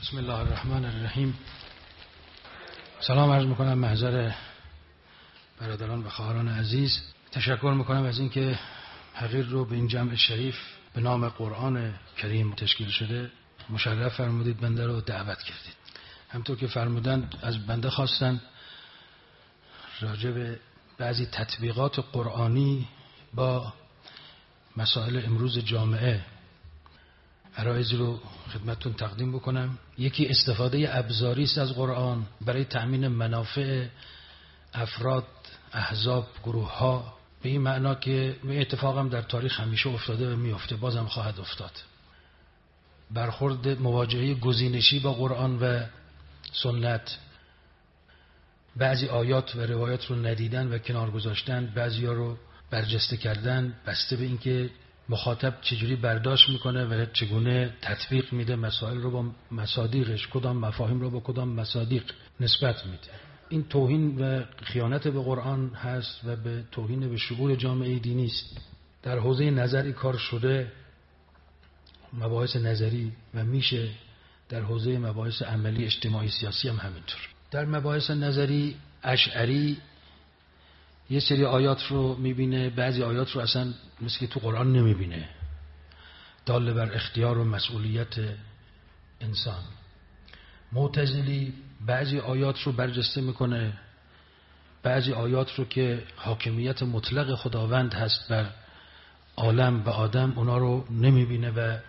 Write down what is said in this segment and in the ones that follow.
بسم الله الرحمن الرحیم. سلام عرض میکنم محضر برادران و خواهران عزیز. تشکر میکنم از اینکه حقیر رو به این جمع شریف به نام قرآن کریم تشکیل شده مشرف فرمودید، بنده رو دعوت کردید. همطور که فرمودند از بنده خواستن راجع به بعضی تطبیقات قرآنی با مسائل امروز جامعه عرایضی رو خدمتتون تقدیم بکنم. یکی استفاده ابزاری است از قرآن برای تأمین منافع افراد، احزاب، گروه ها، به این معنا که اتفاق هم در تاریخ همیشه افتاده و میفته، بازم خواهد افتاد. برخورد مواجهه گزینشی با قرآن و سنت، بعضی آیات و روایات رو ندیدن و کنار گذاشتن، بعضی ها رو برجسته کردن، بسته به اینکه مخاطب چجوری برداشت میکنه و چگونه تطبیق میده مسائل رو با مصادیقش، کدام مفاهیم رو با کدام مصادیق نسبت میده. این توهین و خیانت به قرآن هست و به توهین به شعور جامعه دینی است. در حوزه نظری کار شده، مباحث نظری، و میشه در حوزه مباحث عملی اجتماعی سیاسی هم همینطور. در مباحث نظری اشعری یه سری آیات رو میبینه، بعضی آیات رو اصلا مثل که تو قرآن نمیبینه، دال بر اختیار و مسئولیت انسان. معتزلی بعضی آیات رو برجسته میکنه، بعضی آیات رو که حاکمیت مطلق خداوند هست بر عالم و آدم اونا رو نمیبینه و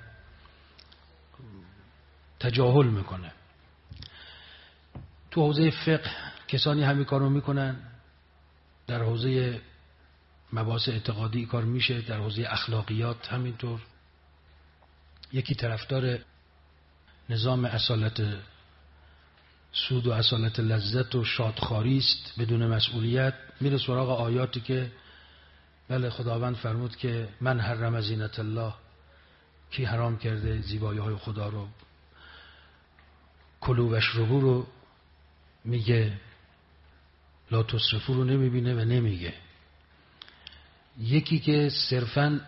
تجاهل میکنه. تو حوزه فقه کسانی همین کار رو میکنن، در حوزه مباحث اعتقادی کار میشه، در حوزه اخلاقیات همینطور. یکی طرفدار نظام اصالت سود و اصالت لذت و شادخواری است بدون مسئولیت، میره سراغ آیاتی که بله خداوند فرمود که من حرم زینت الله، کی حرام کرده زیبایی های خدا رو، کلوا واشربوا رو میگه، لا تسرفوا رو نمیبینه و نمیگه. یکی که صرفاً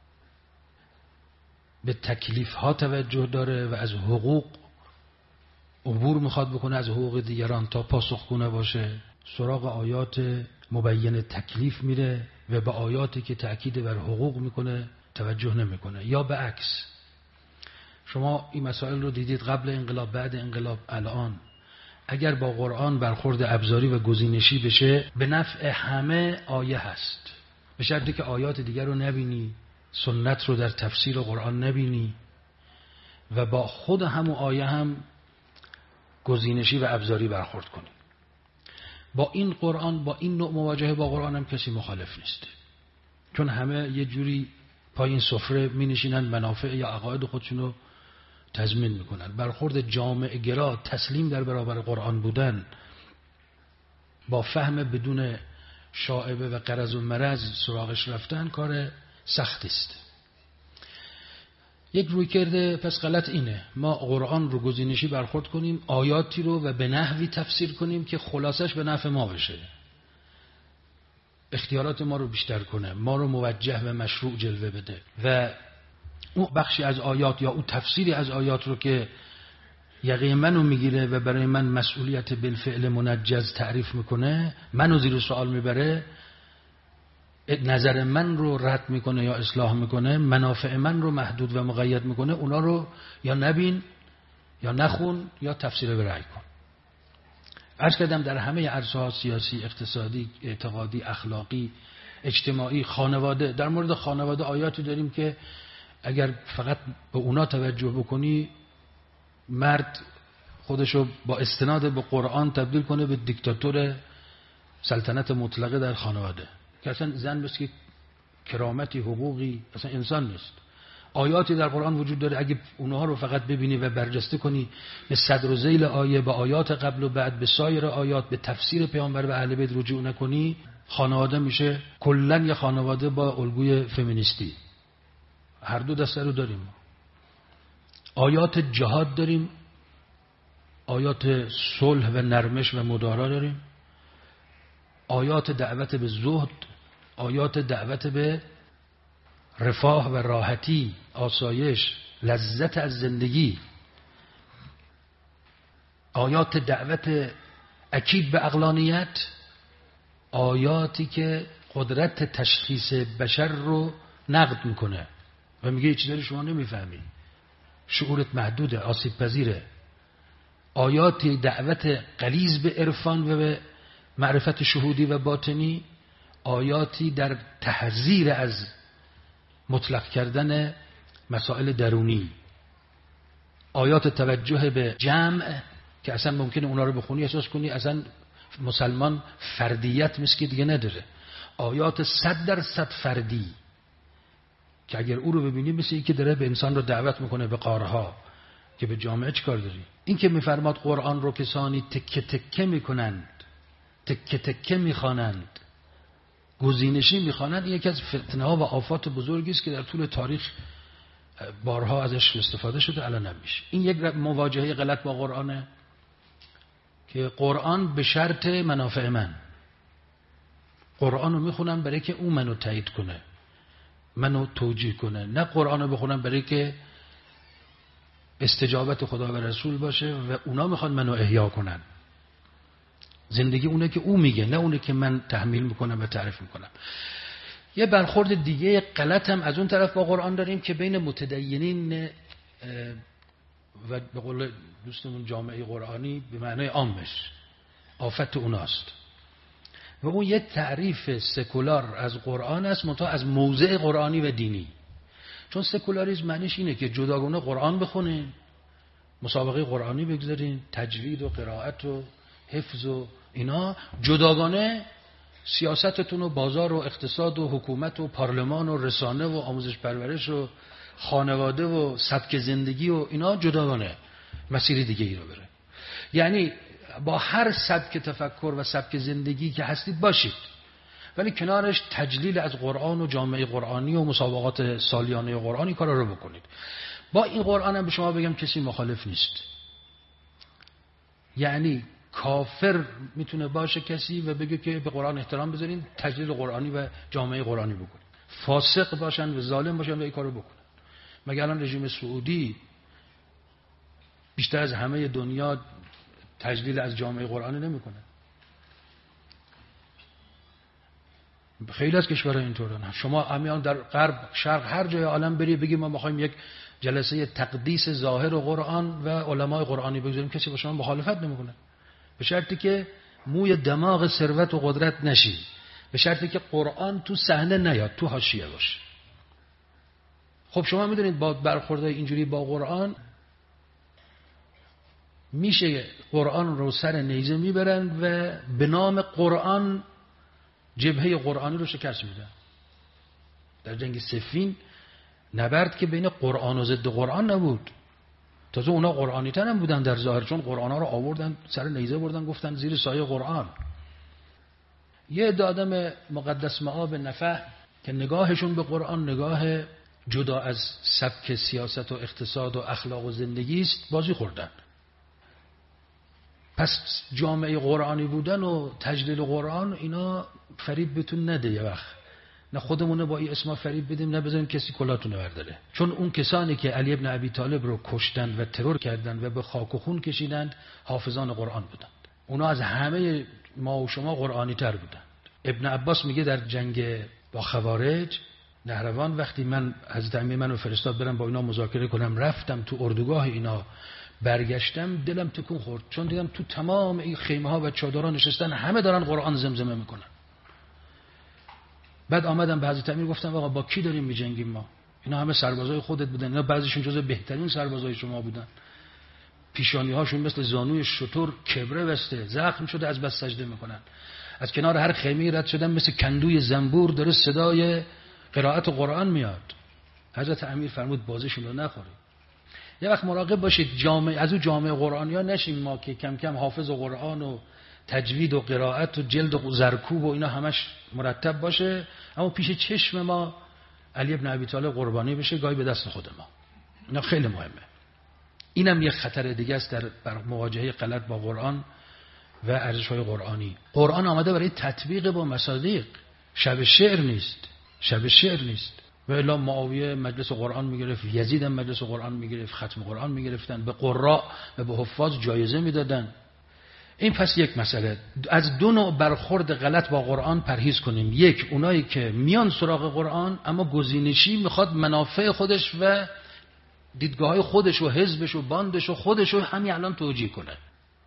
به تکلیف ها توجه داره و از حقوق عبور میخواد بکنه، از حقوق دیگران تا پاسخگو باشه، سراغ آیات مبین تکلیف میره و به آیاتی که تأکید بر حقوق میکنه توجه نمیکنه. یا به عکس، شما این مسائل رو دیدید قبل انقلاب، بعد انقلاب، الان اگر با قرآن برخورد ابزاری و گزینشی بشه به نفع همه آیه هست، به شرطی که آیات دیگر رو نبینی، سنت رو در تفسیر قرآن نبینی و با خود همون آیه هم گزینشی و ابزاری برخورد کنی. با این قرآن، با این نوع مواجهه با قرآن هم کسی مخالف نیست، چون همه یه جوری پایین سفره می نشینن، منافع یا عقاید خودشون رو تضمین میکنن. برخورد جامع گرا، تسلیم در برابر قرآن بودن، با فهم بدون شائبه و غرض و مرض سراغش رفتن کار سختی است. یک روی کرده پس غلط اینه، ما قرآن رو گزینشی برخورد کنیم، آیاتی رو و به نحوی تفسیر کنیم که خلاصش به نفع ما بشه، اختیارات ما رو بیشتر کنه، ما رو موجه و مشروع جلوه بده، و اون بخشی از آیات یا اون تفسیری از آیات رو که یقه منو میگیره و برای من مسئولیت بالفعل منجز تعریف میکنه، منو زیر سوال میبره، نظر من رو رد میکنه یا اصلاح میکنه، منافع من رو محدود و مقید میکنه، اونا رو یا نبین یا نخون یا تفسیر برای کن. عرض کردم در همه عرصه‌ها، سیاسی، اقتصادی، اعتقادی، اخلاقی، اجتماعی، خانواده، در مورد خانواده آیاتی داریم که اگر فقط به اونا توجه بکنی مرد خودشو با استناد به قرآن تبدیل کنه به دیکتاتور سلطنت مطلقه در خانواده، که اصلا زن بس که کرامتی، حقوقی، اصلا انسان نیست. آیاتی در قرآن وجود داره اگه اونها رو فقط ببینی و برجسته کنی به صدر و ذیل آیه، به آیات قبل و بعد، به سایر آیات، به تفسیر پیامبر و اهل بیت رجوع نکنی، خانواده میشه کلاً یه خانواده با الگوی فمینیستی. هر دو دسته رو داریم. آیات جهاد داریم، آیات صلح و نرمش و مدارا داریم، آیات دعوت به زهد، آیات دعوت به رفاه و راحتی، آسایش، لذت از زندگی. آیات دعوت اکید به عقلانیت، آیاتی که قدرت تشخیص بشر رو نقد میکنه و میگه یه چیزی شما نمیفهمی، شعورت محدوده، آسیب پذیره. آیاتی دعوت غلیظ به عرفان و به معرفت شهودی و باطنی، آیاتی در تحذیر از مطلق کردن مسائل درونی، آیات توجه به جمع که اصلا ممکنه اونا رو بخونی احساس کنی اصلا مسلمان فردیت مسکی دیگه نداره، آیات 100% فردی که اگر او رو ببینی مثل این که داره به انسان رو دعوت میکنه به قارها که به جامعه چیکار داری. این که میفرماد قرآن رو کسانی تکه تکه میکنند، تکه تکه میخوانند، گزینشی میخوانند، این یکی از فتنه ها و آفات بزرگی است که در طول تاریخ بارها ازش استفاده شده، الان نمیشه. این یک مواجهه غلط با قرآنه که قرآن به شرط منافع من، قرآن رو میخونم برای که اون منو تایید کنه، منو توجیه کنه، نه قرآن رو بخونم برای که استجابت خدا و رسول باشه و اونا میخوان منو احیا کنن. زندگی اونه که او میگه، نه اونه که من تحمیل میکنم و تعریف میکنم. یه برخورد دیگه غلط هم از اون طرف با قرآن داریم که بین متدینین و به قول دوستمون جامعه قرآنی به معنای عامش، آفت اوناست. و اون یه تعریف سکولار از قرآن است، منتها از موضع قرآنی و دینی. چون سکولاریسم معنیش اینه که جداگانه قرآن بخونین، مسابقه قرآنی بگذارین، تجوید و قرائت و حفظ و اینا، جداگانه سیاستتون و بازار و اقتصاد و حکومت و پارلمان و رسانه و آموزش پرورش و خانواده و سبک زندگی و اینا جداگانه مسیر دیگه ای رو بره. یعنی با هر سبک تفکر و سبک زندگی که هستید باشید، ولی کنارش تجلیل از قرآن و جامعه قرآنی و مسابقات سالیانه قرآنی کارا رو بکنید. با این قرآن هم به شما بگم کسی مخالف نیست. یعنی کافر میتونه باشه کسی و بگه که به قرآن احترام بذارین، تجلیل قرآنی و جامعه قرآنی بکنید. فاسق باشن و ظالم باشن و این کارو بکنن. مگر الان رژیم سعودی بیشتر از همه دنیا تجلیل از جامعه قرآنی نمیکنه؟ خیلی از کشورها اینطورن. شما امیان در غرب، شرق، هر جای عالم بری بگی ما میخوایم یک جلسه تقدیس ظاهر و قرآن و علمای قرآنی بگذاریم، کسی با شما مخالفت نمیکنه، به شرطی که موی دماغ ثروت و قدرت نشی، به شرطی که قرآن تو صحنه نیاد، تو حاشیه باشه. خب شما میدونید با برخوردهای اینجوری با قرآن میشه قرآن رو سر نیزه میبرن و به نام قرآن جبهه قرآنی رو شکست میدن. در جنگ صفین نبرد که بین قرآن و ضد قرآن نبود، تازه اونا قرآنی تر هم بودن در ظاهر، چون قرآن ها رو آوردن سر نیزه بردن گفتن زیر سایه قرآن. یه عده آدم مقدس مآب نفع که نگاهشون به قرآن نگاه جدا از سبک سیاست و اقتصاد و اخلاق و زندگی است، بازی خوردن. پس جامعه قرآنی بودن و تجلیل قرآن اینا فریب بهتون نده. یه وقت نه خودمونه با این اسما فریب بدیم، نه بذاریم کسی کلاتونه برداره. چون اون کسانی که علی ابن ابی طالب رو کشتند و ترور کردند و به خاک و خون کشیدند حافظان قرآن بودند. اونا از همه ما و شما قرآنی تر بودند. ابن عباس میگه در جنگ با خوارج نهروان وقتی من حضرت امیر منو فرستاد برم با اینا مذاکره کنم، رفتم تو اردوگاه اینا، برگشتم دلم تکون خورد، چون دیدم تو تمام این خیمه ها و چادرها نشستن همه دارن قرآن زمزمه میکنن. بعد آمدم به حضرت امیر گفتم آقا با کی داریم میجنگیم ما؟ اینا همه سربازای خودت بودن، اینا بعضیشون جزو بهترین سربازای شما بودن، پیشانی هاشون مثل زانوی شتر کبره بسته، زخم شده از بس سجده میکنن، از کنار هر خیمه رد شدن مثل کندوی زنبور داره صدای قرائت قرآن میاد. حضرت امیر فرمود بازشون رو نخورید. یه وقت مراقب باشید جامعه از اون جامعه قرآنی ها نشیم ما که کم کم حافظ قرآن و تجوید و قرائت و جلد و زرکوب و اینا همش مرتب باشه، اما پیش چشم ما علی ابن ابی طالب قربانی بشه، گاهی به دست خود ما. اینا خیلی مهمه. اینم یک خطر دیگه است در مواجهه غلط با قرآن و ارزش‌های قرآنی. قرآن آمده برای تطبیق با مصادیق، شب شعر نیست، شب شعر نیست. و الا معاویه مجلس قرآن میگرفت، یزید هم مجلس قرآن میگرفت، ختم قرآن میگرفتن، به قراء و به حفاظ جایزه میدادن. این پس یک مسئله. از دو نوع برخورد غلط با قرآن پرهیز کنیم. یک، اونایی که میان سراغ قرآن اما گزینشی میخواد منافع خودش و دیدگاه‌های خودش و حزبش و باندش و خودش رو همین الان توجیه کنه.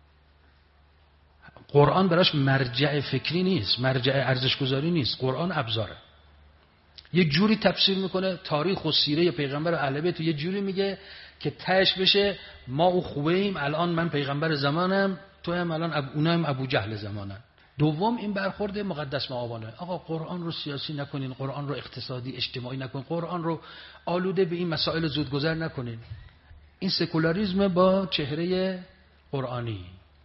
قرآن براش مرجع فکری نیست، مرجع ارزش‌گذاری نیست. قرآن ابزاره. یک جوری تفسیر میکنه تاریخ و سیره پیغمبر و اهل بیت، یه جوری میگه که تهش بشه ما او خوبه ایم، الان من پیغمبر زمانم، تو هم الان اونا هم ابو جهل زمانن. دوم، این برخورد مقدس معاونه. آقا قرآن رو سیاسی نکنین، قرآن رو اقتصادی اجتماعی نکنین، قرآن رو آلوده به این مسائل زودگذر نکنین. این سکولاریسم با چهره قرآنی.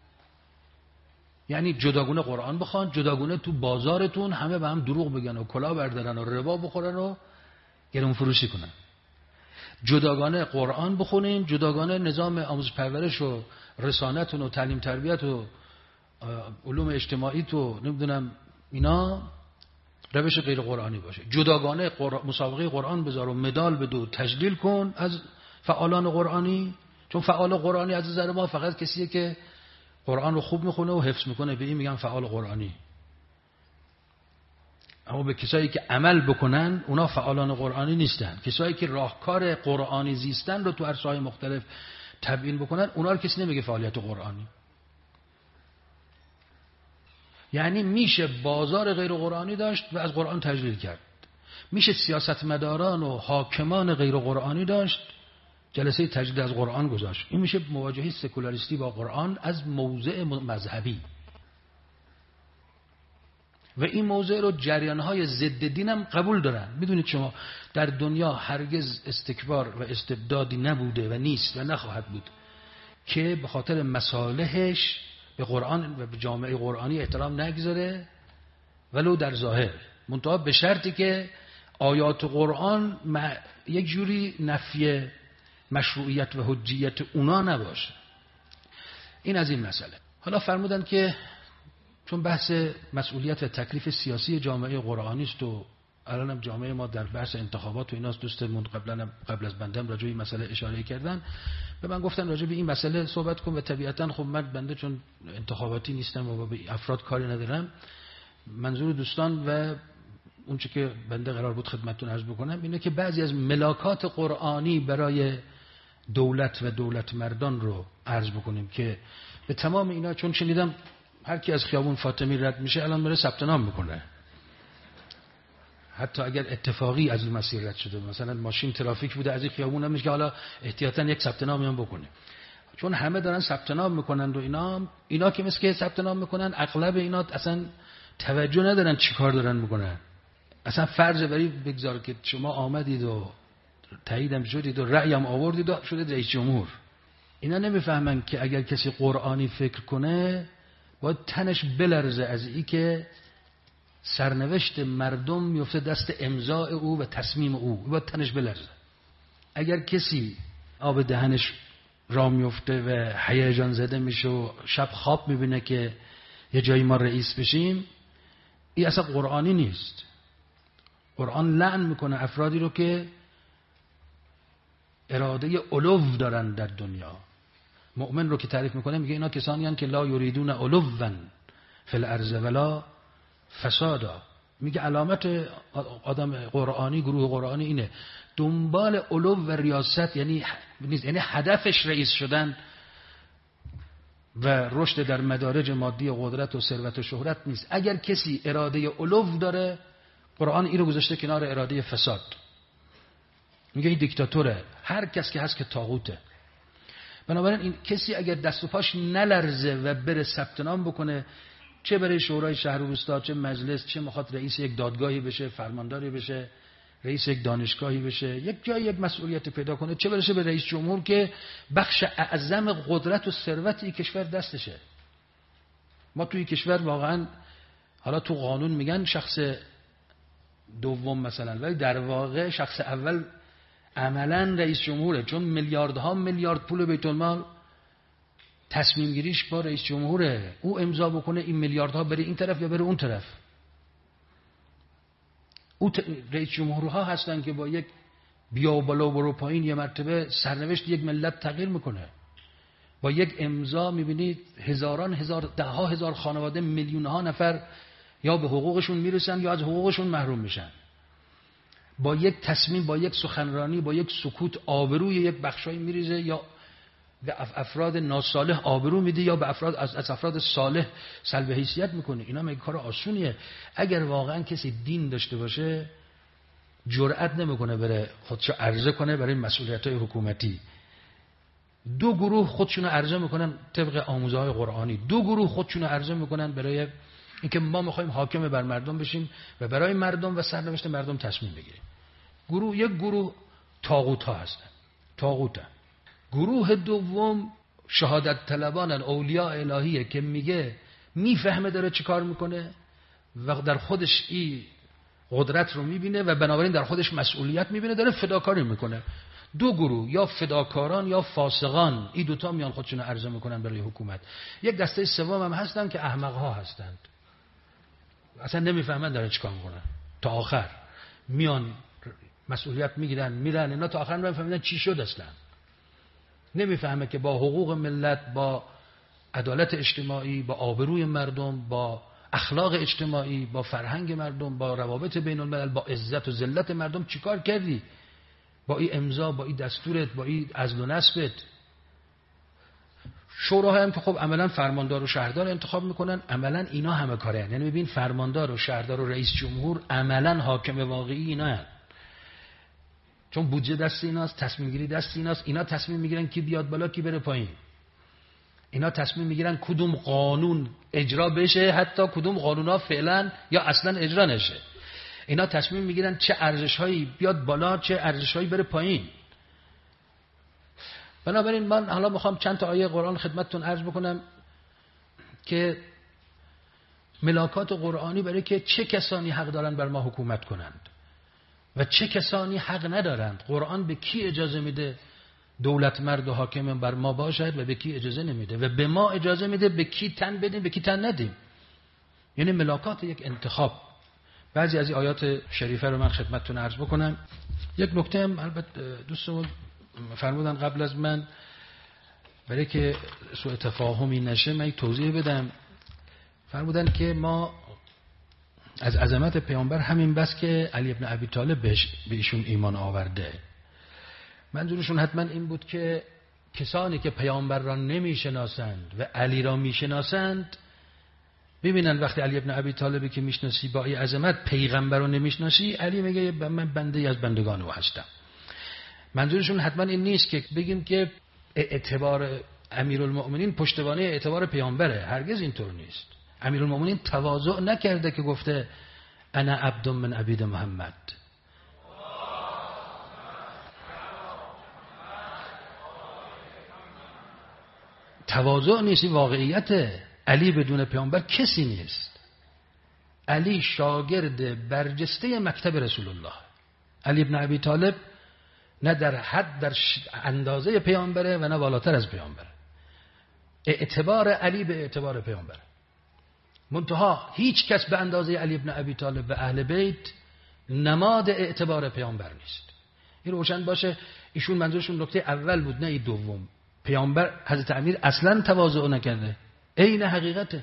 یعنی جداگونه قرآن بخوان، جداگونه تو بازارتون همه به هم دروغ بگن و کلاه بردارن و ربا بخورن و گرون فروشی کنن. جداگانه قرآن بخونین، جداگانه نظام آموزش پرورش و رسانتون و تعلیم تربیت و علوم اجتماعی تو نمیدونم اینا روش غیر قرآنی باشه. جداگانه مسابقه قرآن بذار و مدال بدو، تجلیل کن از فعالان قرآنی، چون فعال قرآنی از نظر ما فقط کسیه که قرآن رو خوب میخونه و حفظ میکنه، به این میگن فعال قرآنی. اما به کسایی که عمل بکنن اونا فعالان قرآنی نیستن. کسایی که راهکار قرآنی زیستن رو تو عرصه‌های مختلف تبیین بکنن اونا رو کسی نمیگه فعالیت قرآنی. یعنی میشه بازار غیر قرآنی داشت و از قرآن تجلیل کرد، میشه سیاستمداران و حاکمان غیر قرآنی داشت، جلسه تجدید از قرآن گذاشت. این میشه مواجهه سکولاریستی با قرآن از موضع مذهبی. و این موضع رو جریان‌های ضد دین هم قبول دارن. میدونید شما در دنیا هرگز استکبار و استبدادی نبوده و نیست و نخواهد بود که به خاطر مصالحش به قرآن و به جامعه قرآنی احترام نگذاره، ولو در ظاهر، منتها به شرطی که آیات قرآن یک جوری نفی مشروعیت و حجیت اونا نباشه. این از این مسئله. حالا فرمودن که چون بحث مسئولیت و تکلیف سیاسی جامعه قرآنی است و الانم جامعه ما در بحث انتخابات و ایناست، دوستمون قبل از بندم راجع به این مسئله اشاره کردن، به من گفتن راجع به این مسئله صحبت کن و طبیعتاً خب من بنده چون انتخاباتی نیستم و به افراد کاری ندارم، منظور دوستان و اون چه که بنده قرار بود خدمتتون عرض بکنم اینه که بعضی از ملاکات قرآنی برای دولت و دولت مردان رو عرض بکنیم که به تمام اینا، چون شنیدم هر کی از خیابون فاطمی رد میشه الان میره ثبت نام میکنه، حتی اگر اتفاقی از این مسیر رد شده، مثلا ماشین ترافیک بوده از این خیابون هم میشه که حالا احتیاطاً یک ثبت نامی هم بکنه، چون همه دارن ثبت نام میکنن و اینا که مثل که ثبت نام میکنن اغلب اینا اصلا توجه ندارن چیکار دارن میکنن. اصلا فرض بری بگذار که شما آمدید و تاییدم شدید و رأیم آوردید و شدید رئیس جمهور، اینا نمیفهمن که اگر کسی قرآنی فکر کنه باید تنش بلرزه از این که سرنوشت مردم میفته دست امضاء او و تصمیم او، باید تنش بلرزه. اگر کسی آب دهنش را میفته و هیجان زده میشه و شب خواب میبینه که یه جایی ما رئیس بشیم، این اصلا قرآنی نیست. قرآن لعن میکنه افرادی رو که اراده علو دارن در دنیا. مؤمن رو که تعریف میکنه میگه اینا کسانی هستند که لا یریدون علوا فی الارض ولا فسادا. میگه علامت آدم قرآنی، گروه قرآنی اینه، دنبال علو و ریاست یعنی هدفش رئیس شدن و رشد در مدارج مادی قدرت و ثروت و شهرت نیست. اگر کسی اراده علو داره، قرآن این رو گذاشته کنار اراده فساد. میگه این دیکتاتوره، هر کس که هست که طاغوته. بنابراین این کسی اگر دست و پاش نلرزه و بره ثبت نام بکنه، چه برای شورای شهر و روستا، چه مجلس، چه میخواد رئیس یک دادگاهی بشه، فرمانداری بشه، رئیس یک دانشگاهی بشه، یک جای یک مسئولیت پیدا کنه، چه برسه به رئیس جمهور که بخش اعظم قدرت و ثروت کشور دستشه. ما توی کشور واقعا حالا تو قانون میگن شخص دوم مثلا، ولی در واقع شخص اول عملا رئیس جمهوره، چون میلیاردها میلیارد پول بیت المال تصمیم گیریش با رئیس جمهوره. او امضا بکنه این میلیاردها بره این طرف یا بره اون طرف. او رئیس جمهورها هستن که با یک بیا بالا برو پایین یه مرتبه سرنوشت یک ملت تغییر میکنه. با یک امضا میبینید هزاران هزار، ده ها هزار خانواده، میلیون ها نفر یا به حقوقشون میرسن یا از حقوقشون محروم میشن. با یک تصمیم، با یک سخنرانی، با یک سکوت آبروی یک بخشایی میریزه، یا به افراد ناصالح آبرو میده یا به افراد از افراد صالح سلب حیثیت میکنه. اینا مگه کار آسونیه؟ اگر واقعا کسی دین داشته باشه جرئت نمیکنه بره خودشو عرضه کنه برای مسئولیت‌های حکومتی. دو گروه خودشونو عرضه میکنن طبق آموزه‌های قرآنی، دو گروه خودشونو عرضه میکنن برای اینکه ما میخوایم حاکم بر مردم بشیم و برای مردم و سرنوشت مردم تصمیم بگیریم. یک گروه طاغوت ها هستن، طاغوتن. گروه دوم شهادت طلبانن، اولیاء الهیه که میگه میفهمه داره چی کار میکنه و در خودش این قدرت رو میبینه و بنابراین در خودش مسئولیت میبینه، داره فداکاری میکنه. دو گروه، یا فداکاران یا فاسقان، این دوتا میان خودشون عرضه میکنن برای حکومت. یک دسته سوم هم هستن که احمق ها هستند، اصلا نمیفهمن دارن چیکار میکنن، تا آخر میان مسئولیت میگیرن میرن، اینا تا آخر نمیفهمن چی شد، اصلا نمیفهمه که با حقوق ملت، با عدالت اجتماعی، با آبروی مردم، با اخلاق اجتماعی، با فرهنگ مردم، با روابط بین الملل، با عزت و ذلت مردم چیکار کردی؟ با این امضا، با این دستورت، با این عزل و نصبت. شوراها هم که خب عملا فرماندار و شهردار انتخاب میکنن، عملا اینا همه کاره هن. یعنی ببین فرماندار و شهردار و رئیس جمهور عملا حاکم واقعی اینا هن. چون بودجه دست ایناست، تصمیم گیری دست ایناست. اینا تصمیم میگیرن کی بیاد بالا کی بره پایین. اینا تصمیم میگیرن کدوم قانون اجرا بشه، حتی کدوم قانونا فعلا یا اصلا اجرا نشه. اینا تصمیم میگیرن چه ارزش‌هایی بیاد بالا، چه ارزش‌هایی بره پایین. بنابراین من حالا میخوام چند تا آیه قرآن خدمتتون عرض بکنم که ملاکات قرآنی برای که چه کسانی حق دارن بر ما حکومت کنند و چه کسانی حق ندارند. قرآن به کی اجازه میده دولت مرد و حاکم بر ما باشد و به کی اجازه نمیده، و به ما اجازه میده به کی تن بدیم به کی تن ندیم. یعنی ملاکات یک انتخاب. بعضی از این آیات شریفه رو من خدمتتون عرض بکنم. یک نکته هم البته دوستمون فرمودن قبل از من، برای که سوء تفاهمی نشه من یک توضیح بدم. فرمودن که ما از عظمت پیامبر همین بس که علی ابن ابی طالب به ایشون ایمان آورده. منظورشون حتما این بود که کسانی که پیامبر را نمیشناسند و علی را میشناسند ببینن وقتی علی ابن ابی طالبی که میشناسی با این عظمت پیغمبر رو نمیشناسی، علی میگه من بنده از بندگان او هستم. منظورشون حتما این نیست که بگیم که اعتبار امیرالمؤمنین پشتوانه اعتبار پیامبره، هرگز اینطور نیست. امیرالمؤمنین تواضع نکرده که گفته انا عبد من عبید محمد. تواضع نیست، واقعیته. علی بدون پیامبر کسی نیست. علی شاگرد برجسته مکتب رسول الله. علی ابن ابی طالب نه در حد در اندازه پیامبره و نه بالاتر از پیامبره. اعتبار علی به اعتبار پیامبره. منتها هیچ کس به اندازه علی ابن ابی طالب و اهل بیت نماد اعتبار پیامبر نیست. این روشن باشه. ایشون منظورشون نکته اول بود نه دوم. پیامبر حضرت امیر اصلا تواضع نکرده. عین حقیقته.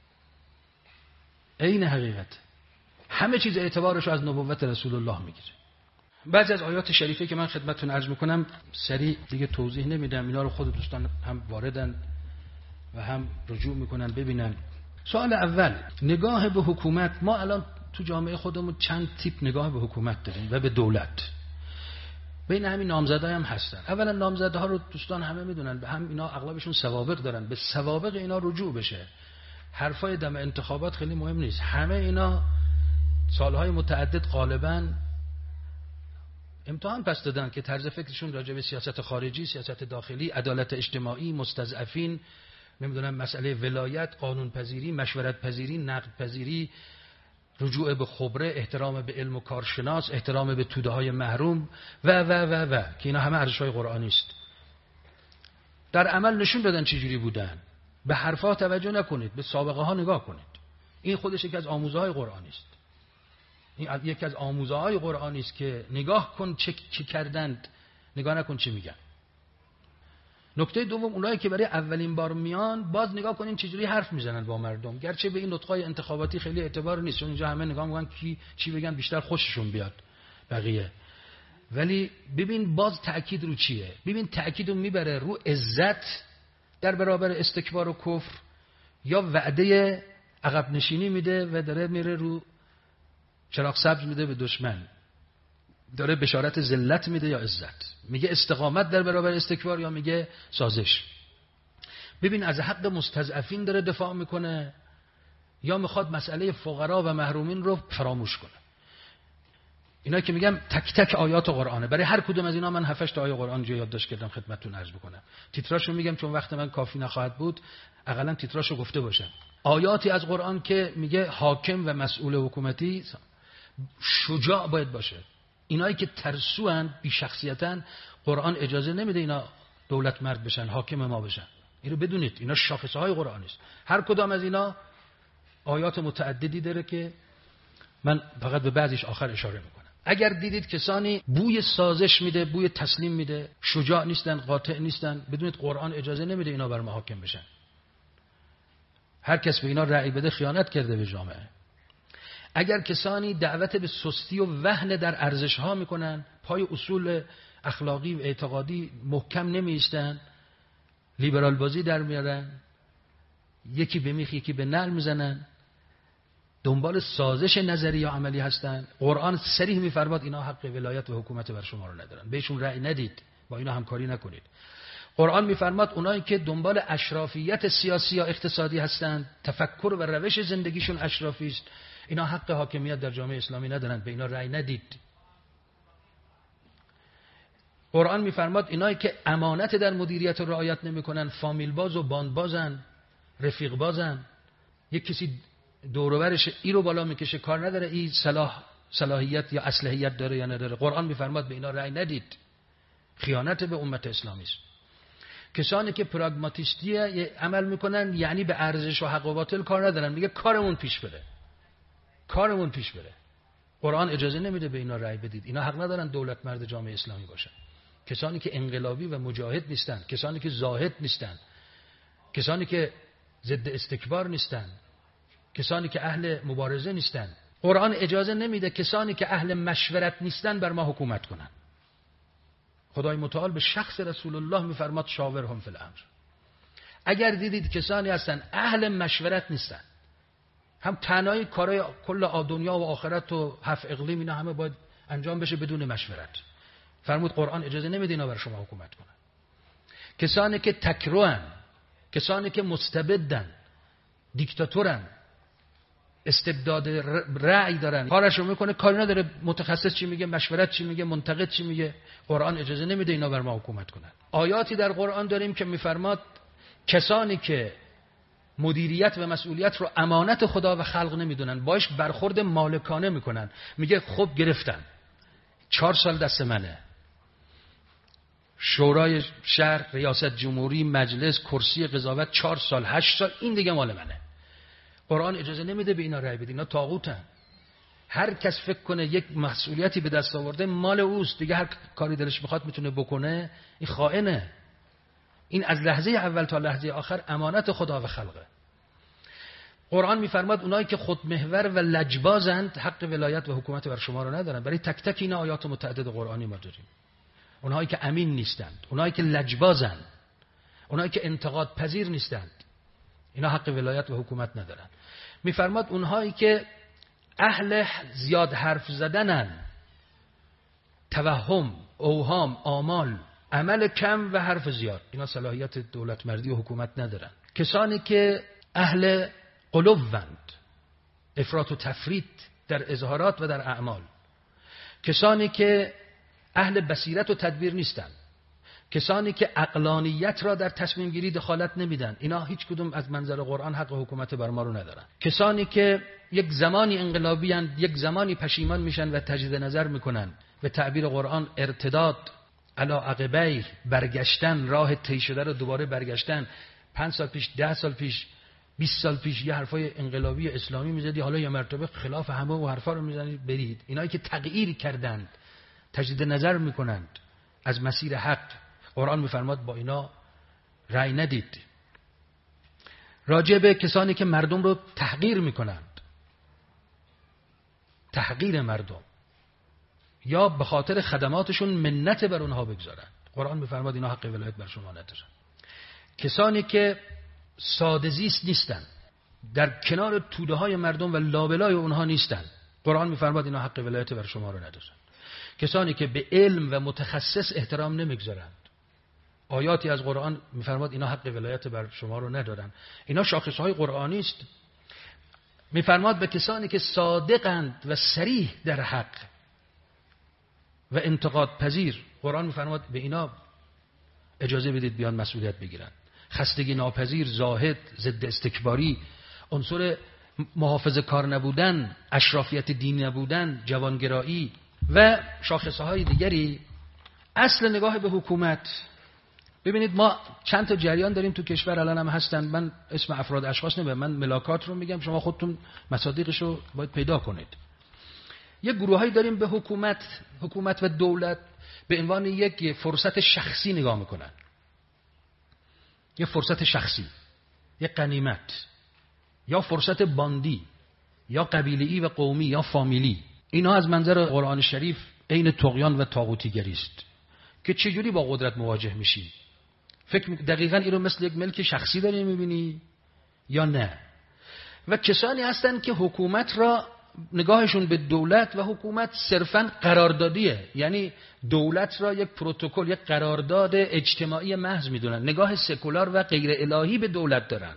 عین حقیقت. همه چیز اعتبارش رو از نبوت رسول الله میگیره. بعضی از آیات شریفه که من خدمتتون عرض میکنم سریع دیگه توضیح نمیدم، اینا رو خود دوستان هم واردن و هم رجوع میکنن ببینن. سوال اول، نگاه به حکومت. ما الان تو جامعه خودمون چند تیپ نگاه به حکومت داریم و به دولت. بین همین نامزدها هم هستن. اولا نامزدها رو دوستان همه میدونن، به هم اینا اغلبشون سوابق دارن، به سوابق اینا رجوع بشه. حرفای دم انتخابات خیلی مهم نیست. همه اینا سالهای متعدد غالباً امتحان پس دادن که طرز فکرشون راجع به سیاست خارجی، سیاست داخلی، عدالت اجتماعی، مستضعفین، نمیدونم مسئله ولایت، قانون پذیری، مشورت پذیری، نقد پذیری، رجوع به خبره، احترام به علم و کارشناس، احترام به توده های محروم و که اینا همه ارزش‌های قرآنی است. در عمل نشون دادن چجوری بودن. به حرفا توجه نکنید، به سابقه ها نگاه کنید. این خودش یکی از آموزه‌های قرآنی است. این یکی از آموزه‌های قرآنی است که نگاه کن چه کردند، نگاه نکن چه میگن. نکته دوم، اونایی که برای اولین بار میان، باز نگاه کنین چجوری حرف میزنن با مردم. گرچه به این نطقای انتخاباتی خیلی اعتبار نیست، چون اینجا همه نگاه میکنن کی چی بگن بیشتر خوششون بیاد بقیه. ولی ببین باز تأکید رو چیه؟ ببین تأکید رو میبره رو عزت در برابر استکبار و کفر، یا وعده عقب نشینی میده و داره میره رو چراغ سبز میده به دشمن، داره بشارت ذلت میده یا عزت، میگه استقامت در برابر استکبار یا میگه سازش. ببین از حق مستضعفین داره دفاع میکنه یا میخواد مسئله فقرا و محرومین رو فراموش کنه. اینا که میگم تک تک آیات قرآنه، برای هر کدوم از اینا من 7-8 آیه قرآن جو یادداشت کردم خدمتتون عرض بکنم. تیتراشو میگم چون وقت من کافی نخواهد بود، حداقل تیتراشو گفته باشم. آیاتی از قرآن که میگه حاکم و مسئول حکومتی شجاع باید باشه. اینایی که ترسوان بی شخصیتن، قرآن اجازه نمیده اینا دولت مرد بشن، حاکم ما بشن. اینو بدونید، اینا شاخصه های قرآن است. هر کدام از اینا آیات متعددی داره که من فقط به بعضیش آخر اشاره میکنم. اگر دیدید کسانی بوی سازش میده، بوی تسلیم میده، شجاع نیستن، قاطع نیستن، بدونید قرآن اجازه نمیده اینا بر ما حاکم بشن. هر کس به اینا رأی بده خیانت کرده به جامعه. اگر کسانی دعوت به سستی و وهن در ارزش ها میکنن، پای اصول اخلاقی و اعتقادی محکم نمیایستن، لیبرال بازی در میارن، یکی به میخ یکی به نعل میزنن، دنبال سازش نظری یا عملی هستن، قرآن صریح میفرماد اینا حق ولایت و حکومت بر شما رو ندارن، بهشون رأی ندید، با اینا همکاری نکنید. قرآن میفرماد اونایی که دنبال اشرافیت سیاسی یا اقتصادی هستند، تفکر و روش زندگیشون اشرافی است، اینا حق حاکمیت در جامعه اسلامی ندارن، به اینا رأی ندید. قرآن میفرماد اینایی که امانت در مدیریت رو رعایت نمیکنن، فامیل باز و باند بازن، رفیق بازن، یک کسی دور و برش ای رو بالا میکشه، کار نداره این صلاحیت یا اصلاحیت داره یا نداره. قرآن میفرماد به اینا رأی ندید، خیانت به امت اسلامی است. کسانی که پراگماتیستی عمل میکنن، یعنی به ارزش و حق و باطل کار ندارن، میگه کارمون پیش بره، کارمون پیش بره. قرآن اجازه نمیده به اینا رأی بدید، اینا حق ندارن دولت مرد جامعه اسلامی باشن. کسانی که انقلابی و مجاهد نیستن، کسانی که زاهد نیستن، کسانی که ضد استکبار نیستن، کسانی که اهل مبارزه نیستن، قرآن اجازه نمیده کسانی که اهل مشورت نیستن بر ما حکومت کنن. خدای متعال به شخص رسول الله میفرماد شاورهم فی الامر. اگر دیدید کسانی هستن اهل مشورت نیستن، هم تنهایی کارای کل دنیا و آخرت و 7 اقلیم اینا همه باید انجام بشه بدون مشورت، فرمود قرآن اجازه نمیده اینا بر شما حکومت کنن. کسانی که تکروان، کسانی که مستبدن، دیکتاتورن، استبداد رأی دارن، کارشو میکنه، کاری نداره متخصص چی میگه، مشورت چی میگه، منتقد چی میگه، قرآن اجازه نمیده اینا بر ما حکومت کنن. آیاتی در قرآن داریم که میفرماد کسانی که مدیریت و مسئولیت رو امانت خدا و خلق نمیدونن، باش برخورد مالکانه میکنن، میگه خب گرفتن 4 سال دست منه، شورای شهر، ریاست جمهوری، مجلس، کرسی قضاوت 4 سال 8 سال این دیگه مال منه. قرآن اجازه نمیده به اینا رأی بده، اینا طاغوتن. هر کس فکر کنه یک مسئولیتی به دست آورده مال اوست، دیگه هر کاری دلش میخواد میتونه بکنه، این خائنه. این از لحظه اول تا لحظه آخر امانت خدا و خلقه. قرآن میفرماد اونایی که خودمحور و لجبازند حق ولایت و حکومت بر شما رو ندارن. برای تک تک اینا آیات متعدد قرآنی ما داریم. اونایی که امین نیستند، اونایی که لجبازند، اونایی که انتقاد پذیر نیستند، اینا حق ولایت و حکومت ندارن. میفرماد اونهایی که اهل زیاد حرف زدنن، توهم، اوهام، آمال، عمل کم و حرف زیاد، اینا صلاحیت دولت مردی و حکومت ندارن. کسانی که اهل غلوند، افراط و تفریط در اظهارات و در اعمال، کسانی که اهل بصیرت و تدبیر نیستند، کسانی که عقلانیت را در تصمیم گیری دخالت نمیدن، اینا هیچ کدوم از منظر قرآن حق حکومت بر ما رو ندارن. کسانی که یک زمانی انقلابی اند، یک زمانی پشیمان میشن و تجدید نظر میکنن، به تعبیر قرآن ارتداد علی عقبیه، برگشتن، راه طی شده رو دوباره برگشتن، 5 سال پیش، 10 سال پیش 20 سال پیش یه حرفای انقلابی اسلامی میزدی، حالا یه مرتبه خلاف همه و حرفا رو میزنید برید. اینایی که تغییر کردند، تجدید نظر میکنند از مسیر حق، قرآن میفرماد با اینا رأی ندید. راجع به کسانی که مردم رو تحقیر میکنند، تحقیر مردم یا به خاطر خدماتشون منت بر اونها بگذارند، قرآن میفرماد اینا حق ولایت بر شما ندارن. کسانی که ساده زیست نیستن، در کنار توده های مردم و لابلای اونها نیستن، قرآن میفرماد اینا حق ولایت بر شما رو ندارن. کسانی که به علم و متخصص احترام نمیگذارند، آیاتی از قرآن میفرماد اینا حق ولایت بر شما رو ندارن. اینا شاخصهای قرآنی است. میفرماد به کسانی که صادقند و صریح در حق و انتقاد پذیر، قرآن میفرماد به اینا اجازه بدید بیان مسئولیت بگیرن. خستگی ناپذیر، زاهد، ضد استکباری، عنصر محافظه کار نبودن، اشرافیت دین نبودن، جوانگرایی و شاخصهای دیگری. اصل نگاه به حکومت، ببینید ما چند تا جریان داریم تو کشور الان هم هستن، من اسم افراد اشخاص نمیبرم، من ملاکات رو میگم، شما خودتون مصادیقش رو باید پیدا کنید. یه گروهایی داریم به حکومت و دولت به عنوان یک فرصت شخصی نگاه میکنن، یه فرصت شخصی، یه غنیمت، یا فرصت باندی، یا قبیله‌ای و قومی، یا فامیلی. اینا از منظر قرآن شریف عین طغیان و طاغوتیگری است که چجوری با قدرت مواجه میشی. فکر دقیقاً این رو مثل یک ملک شخصی داری میبینی یا نه؟ و کسانی هستن که حکومت را نگاهشون به دولت و حکومت صرفاً قراردادیه، یعنی دولت را یک پروتکل، یک قرارداد اجتماعی محض میدونن، نگاه سکولار و غیر الهی به دولت دارن.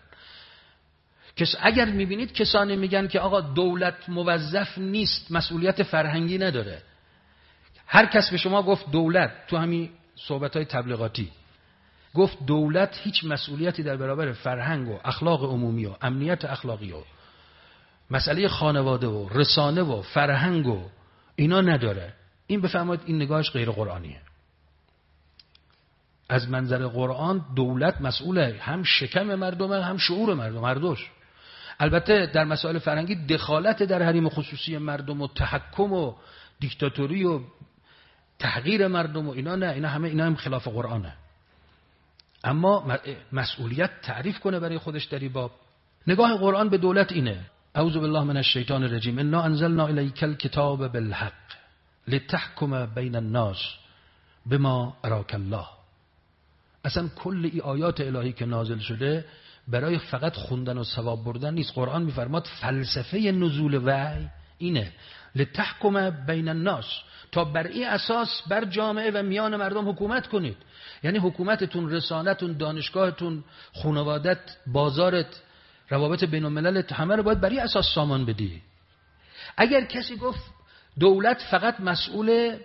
اگر میبینید کسانی میگن که آقا دولت موظف نیست، مسئولیت فرهنگی نداره، هر کس به شما گفت دولت، تو همین صحبت‌های تبلیغاتی گفت دولت هیچ مسئولیتی در برابر فرهنگ و اخلاق عمومی و امنیت اخلاقی و مسئله خانواده و رسانه و فرهنگ و اینا نداره، این بفرمایید این نگاهش غیر قرآنیه. از منظر قرآن دولت مسئوله، هم شکم مردمه هم شعور مردم، هر دوش. البته در مسائل فرهنگی دخالت در حریم خصوصی مردم و تحکم و دیکتاتوری و تحقیر مردم و اینا نه، اینا هم خلاف قرآنه. اما مسئولیت تعریف کنه برای خودش در این باب. نگاه قرآن به دولت اینه: اعوذ بالله من الشیطان الرجیم، انا انزلنا الیک الکتاب بالحق لتحکم بین الناس بما اراک الله. اصلا کل این آیات الهی که نازل شده برای فقط خوندن و ثواب بردن نیست. قرآن میفرماد فلسفه نزول وحی اینه: لتحکم بین الناس، تا بر این اساس بر جامعه و میان مردم حکومت کنید. یعنی حکومتتون، رسانتون، دانشگاهتون، خانوادت، بازارت، روابط بین الملل، همه رو باید بر این اساس سامان بدی. اگر کسی گفت دولت فقط مسئول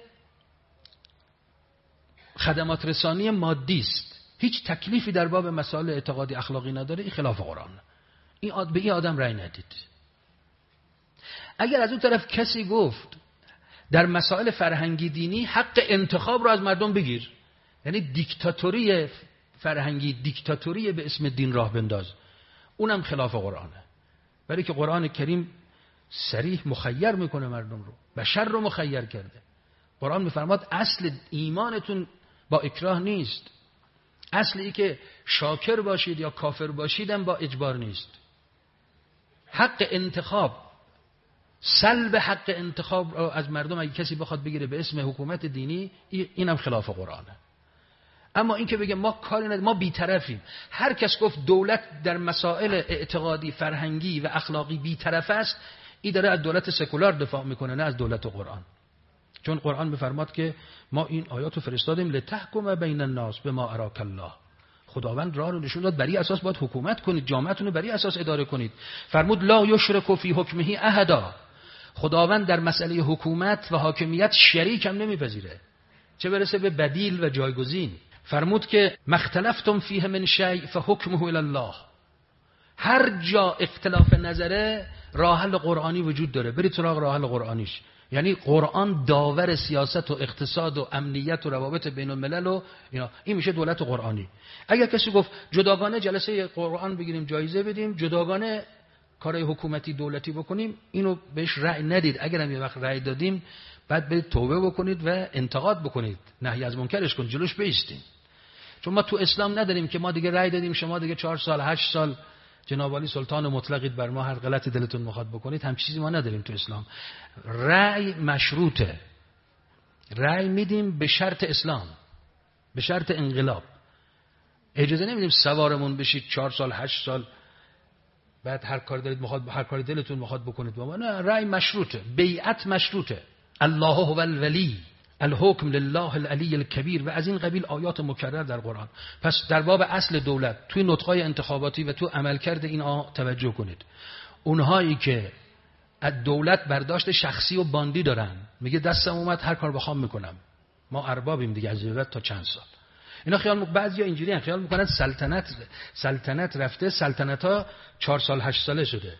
خدمات رسانی مادی است، هیچ تکلیفی در باب مسائل اعتقادی اخلاقی نداره، این خلاف قرآن. به این آدم رأی ندید. اگر از اون طرف کسی گفت در مسائل فرهنگی دینی حق انتخاب رو از مردم بگیر، یعنی دیکتاتوری فرهنگی، دیکتاتوری به اسم دین راه بنداز، اونم خلاف قرآنه. برای که قرآن کریم صریح مخیر میکنه مردم رو، بشر رو مخیر کرده. قرآن میفرماد اصل ایمانتون با اکراه نیست، اصلی که شاکر باشید یا کافر باشید هم با اجبار نیست. حق انتخاب، سلب حق انتخاب از مردم اگه کسی بخواد بگیره به اسم حکومت دینی، اینم خلاف قرآنه. اما این که بگه ما کاری نداریم، ما بی‌طرفیم، هر کس گفت دولت در مسائل اعتقادی، فرهنگی و اخلاقی بی‌طرف است، این داره از دولت سکولار دفاع میکنه، نه از دولت قرآن. چون قرآن میفرماد که ما این آیاتو فرستادیم لتحکم بین الناس بما اراک الله. خداوند راه رو نشون داد، بر این اساس باید حکومت کنید، جامعه‌تون رو بر این اساس اداره کنید. فرمود لا یشرک فی حکمه احدا. خداوند در مسئله حکومت و حاکمیت شریک هم نمیپذیره، چه برسه به بدیل و جایگزین. فرمود که مختلفتم فیه من شیء فحکمه الی الله. هر جا اختلاف نظره راه حل قرآنی وجود داره، برید سراغ راه حل قرآنیش. یعنی قرآن داور سیاست و اقتصاد و امنیت و روابط بین الملل و اینا، این میشه دولت قرآنی. اگر کسی گفت جداگانه جلسه قرآن بگیریم جایزه بدیم، جداگانه کارهای حکومتی دولتی بکنیم، اینو بهش رأی ندید. اگر هم یه وقت رأی دادیم بعد برید توبه بکنید و انتقاد بکنید، نهی از منکرش کنید، جلوش بایستید. چون ما تو اسلام نداریم که ما دیگه رأی دادیم شما دیگه 4 سال 8 سال جناب علی سلطان مطلقید، بر ما هر غلطی دلتون میخواد بکنید. هم چیزی ما نداریم تو اسلام. رأی مشروطه، رأی میدیم به شرط اسلام، به شرط انقلاب. اجازه نمیدیم سوارمون بشید 4 سال 8 سال بعد هر کاری دارید میخواد، هر کاری دلتون میخواد بکنید با ما. نه، رأی مشروطه، بیعت مشروطه. الله هو الولی الحکم لله العلی الکبیر و از این قبیل آیات مکرر در قرآن. پس در باب اصل دولت توی نطق‌های انتخاباتی و تو عملکرد این توجه کنید. اونهایی که از دولت برداشت شخصی و باندی دارن، میگه دستم اومد هر کار بخوام میکنم، ما اربابیم دیگه از دولت تا چند سال. اینا خیال بعضیا اینجوری خیال میکنن سلطنت رفته، سلطنت‌ها 4 سال 8 ساله شده.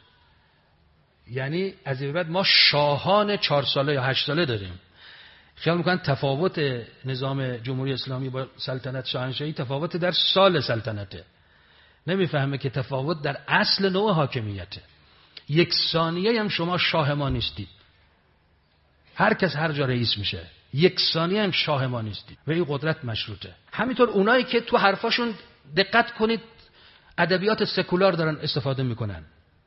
یعنی از این بعد ما شاهان 4 ساله یا 8 ساله داریم. خیال میکنن تفاوت نظام جمهوری اسلامی با سلطنت شاهنشاهی تفاوت در سال سلطنته. نمیفهمه که تفاوت در اصل نوع حاکمیته. 1 ثانیه هم شما شاه ما نیستید. هر کس هر جا رئیس میشه. 1 ثانیه هم شاه ما نیستید و این قدرت مشروطه. همینطور اونایی که تو حرفاشون دقت کنید ادبیات سکولار دارن استفاده میکنن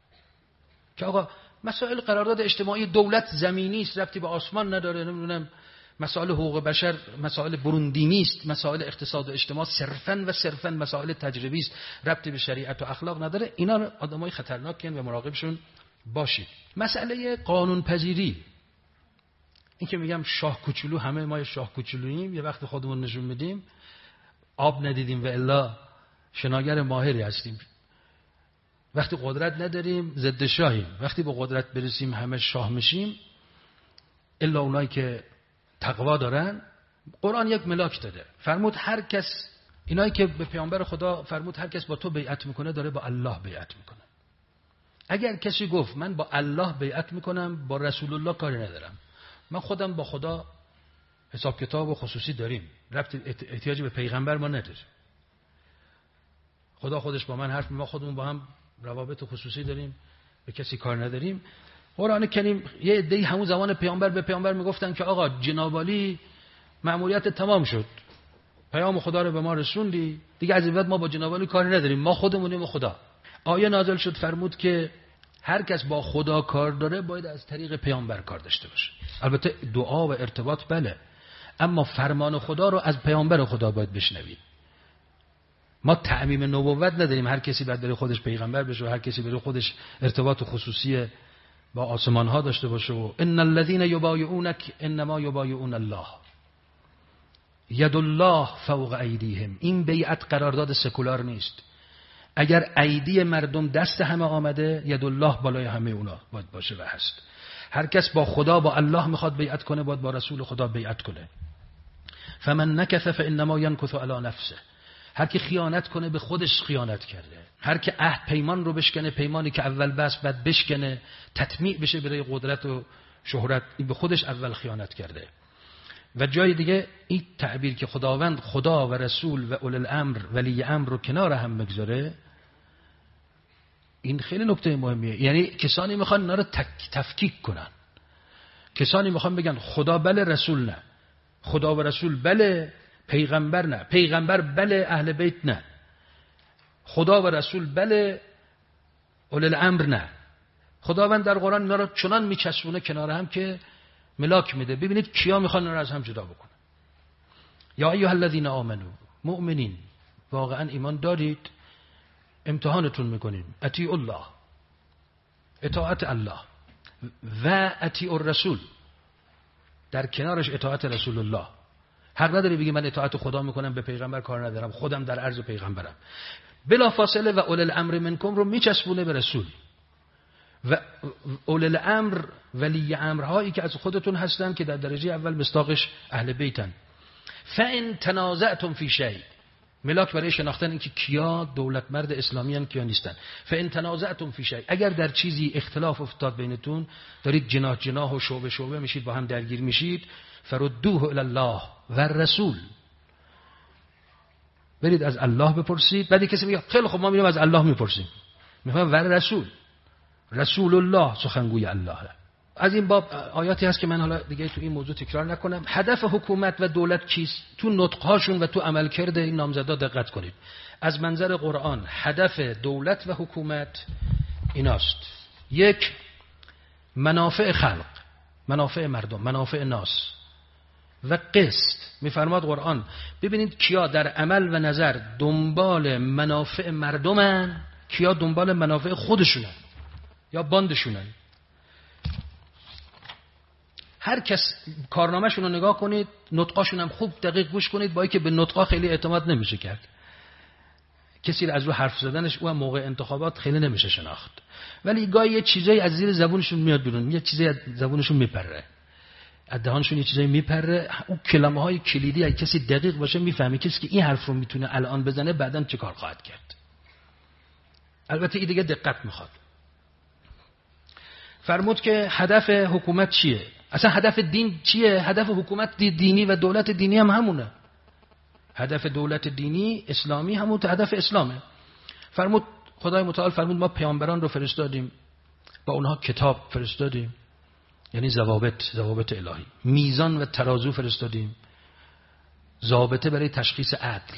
که آقا مسائل قرارداد اجتماعی دولت زمینی است، ربطی به آسمان نداره، نمیدونم مسائل حقوق بشر مسائل بروندینی است، مسائل اقتصاد و اجتماع صرفاً مسائل تجربی است، ربطی به شریعت و اخلاق نداره. اینا آدمای خطرناکن و مراقبشون باشید. مسئله قانون پذیری، این که میگم شاه کوچولو، همه ما شاه کوچولوییم، یه وقت خودمون نشون میدیم آب ندیدیم و الا شناگر ماهری هستیم. وقتی قدرت نداریم ضد شاهیم، وقتی به قدرت برسیم همه شاه میشیم. الا اونایی که تقوا دارن. قرآن یک ملاک داده، فرمود هر کس، اینایی که به پیامبر خدا فرمود هر کس با تو بیعت میکنه داره با الله بیعت میکنه. اگر کسی گفت من با الله بیعت میکنم با رسول الله کاری ندارم، من خودم با خدا حساب کتاب و خصوصی داریم، احتیاجی به پیغمبر ما نداریم، خدا خودش با من حرف، ما خودمون با هم روابط خصوصی داریم، به کسی کار نداریم. قرآن کریم یه عده‌ای همون زمان پیامبر به پیامبر میگفتن که آقا جناب علی مأموریت تمام شد، پیام خدا رو به ما رسوندی، دیگه از این بعد ما با جناب علی کاری نداریم، ما خودمونیم و خدا. آیه نازل شد فرمود که هر کس با خدا کار داره باید از طریق پیامبر کار داشته باشه. البته دعا و ارتباط بله، اما فرمان خدا رو از پیامبر خدا باید بشنوید. ما تعمیم نبوت نداریم هر کسی باید بره خودش پیغمبر بشه و هر کسی بره خودش ارتباط خصوصی با آسمان ها داشته باشه. و ان الذين يبايعونك انما يبايعون الله ید الله فوق ایدیهم. این بیعت قرارداد سکولار نیست. اگر ایدی مردم دست همه آمده، ید الله بالای همه اونا باید باشه و هست. هر کس با خدا با الله میخواد بیعت کنه باید با رسول خدا بیعت کنه. فمن نکث فانما ينكث على نفسه. هر کی خیانت کنه به خودش خیانت کرده. هر کی عهد پیمان رو بشکنه، پیمانی که اول بس بعد بشکنه، تطمیع بشه برای قدرت و شهرت، این به خودش اول خیانت کرده. و جای دیگه این تعبیر که خداوند خدا و رسول و اول الامر ولی امر رو کنار هم بگذاره، این خیلی نکته مهمیه. یعنی کسانی میخوان اینا رو تفکیک کنن، کسانی میخوان بگن خدا بله رسول نه، خدا و رسول بله پیغمبر نه، پیغمبر بله اهل بیت نه، خدا و رسول بله اول الامر نه. خداوند در قرآن اینا رو چنان میچسبونه کنار هم که ملاک میده. ببینید کیا میخوان اینا رو از هم جدا بکنن. یا ایها الذین آمنو، مؤمنین واقعا ایمان دارید، امتحانتون میکنیم. اطیعوا الله، اطاعت الله، و اطیعوا الرسول، در کنارش اطاعت رسول الله. حق نداری بگی من اطاعت خدا میکنم به پیغمبر کار ندارم، خودم در عرض پیغمبرم. بلا فاصله و اول الامر منکم رو میچسبونه به رسول. و اول الامر ولی امرهایی که از خودتون هستن که در درجه اول مصداقش اهل بیتن. فان تنازعتم فی شیء، ملاک برای شناختن اینکه کیا دولت مرد اسلامی ان کیا نیستن. فان تنازعتم فی شیء، اگر در چیزی اختلاف افتاد بینتون، دارید جناح و شعبه میشید، با هم درگیر میشید، فردوه الی الله و الرسول، برید از الله بپرسید. بعد کسی میگه خیلی خب ما میریم از الله میپرسیم، میگم و رسول، رسول الله سخنگوی الله. از این باب آیاتی هست که من حالا دیگه تو این موضوع تکرار نکنم. هدف حکومت و دولت چیست؟ تو نطقهاشون و تو عملکرد این نامزدا دقت کنید. از منظر قرآن هدف دولت و حکومت ایناست: یک، منافع خلق، منافع مردم، منافع ناس و قسط. میفرماد قرآن ببینید کیا در عمل و نظر دنبال منافع مردمن، کیا دنبال منافع خودشونن یا باندشونن. هر کس کارنامه‌شون رو نگاه کنید، نطقاشون هم خوب دقیق گوش کنید، با اینکه به نطقا خیلی اعتماد نمیشه کرد، کسی رو از رو حرف زدنش او هم موقع انتخابات خیلی نمیشه شناخت، ولی گاهی یه چیزایی از زیر زبونشون میاد بیرون، یه چیزی از زبونشون میپره، از دهانشون یه چیزایی میپره. اون کلمه‌های کلیدی اگه کسی دقیق باشه میفهمه کسی که این حرف رو میتونه الان بزنه بعداً چه کار خواهد کرد. البته این دیگه دقت میخواد. فرمود که هدف حکومت چیه؟ اصلا هدف دین چیه؟ هدف حکومت دینی و دولت دینی هم همونه. هدف دولت دینی اسلامی همون هدف اسلامه. فرمود خدای متعال فرمود ما پیامبران رو فرستادیم، با اونها کتاب فرستادیم، یعنی ضوابط الهی، میزان و ترازو فرستادیم، ضابطه برای تشخیص عدل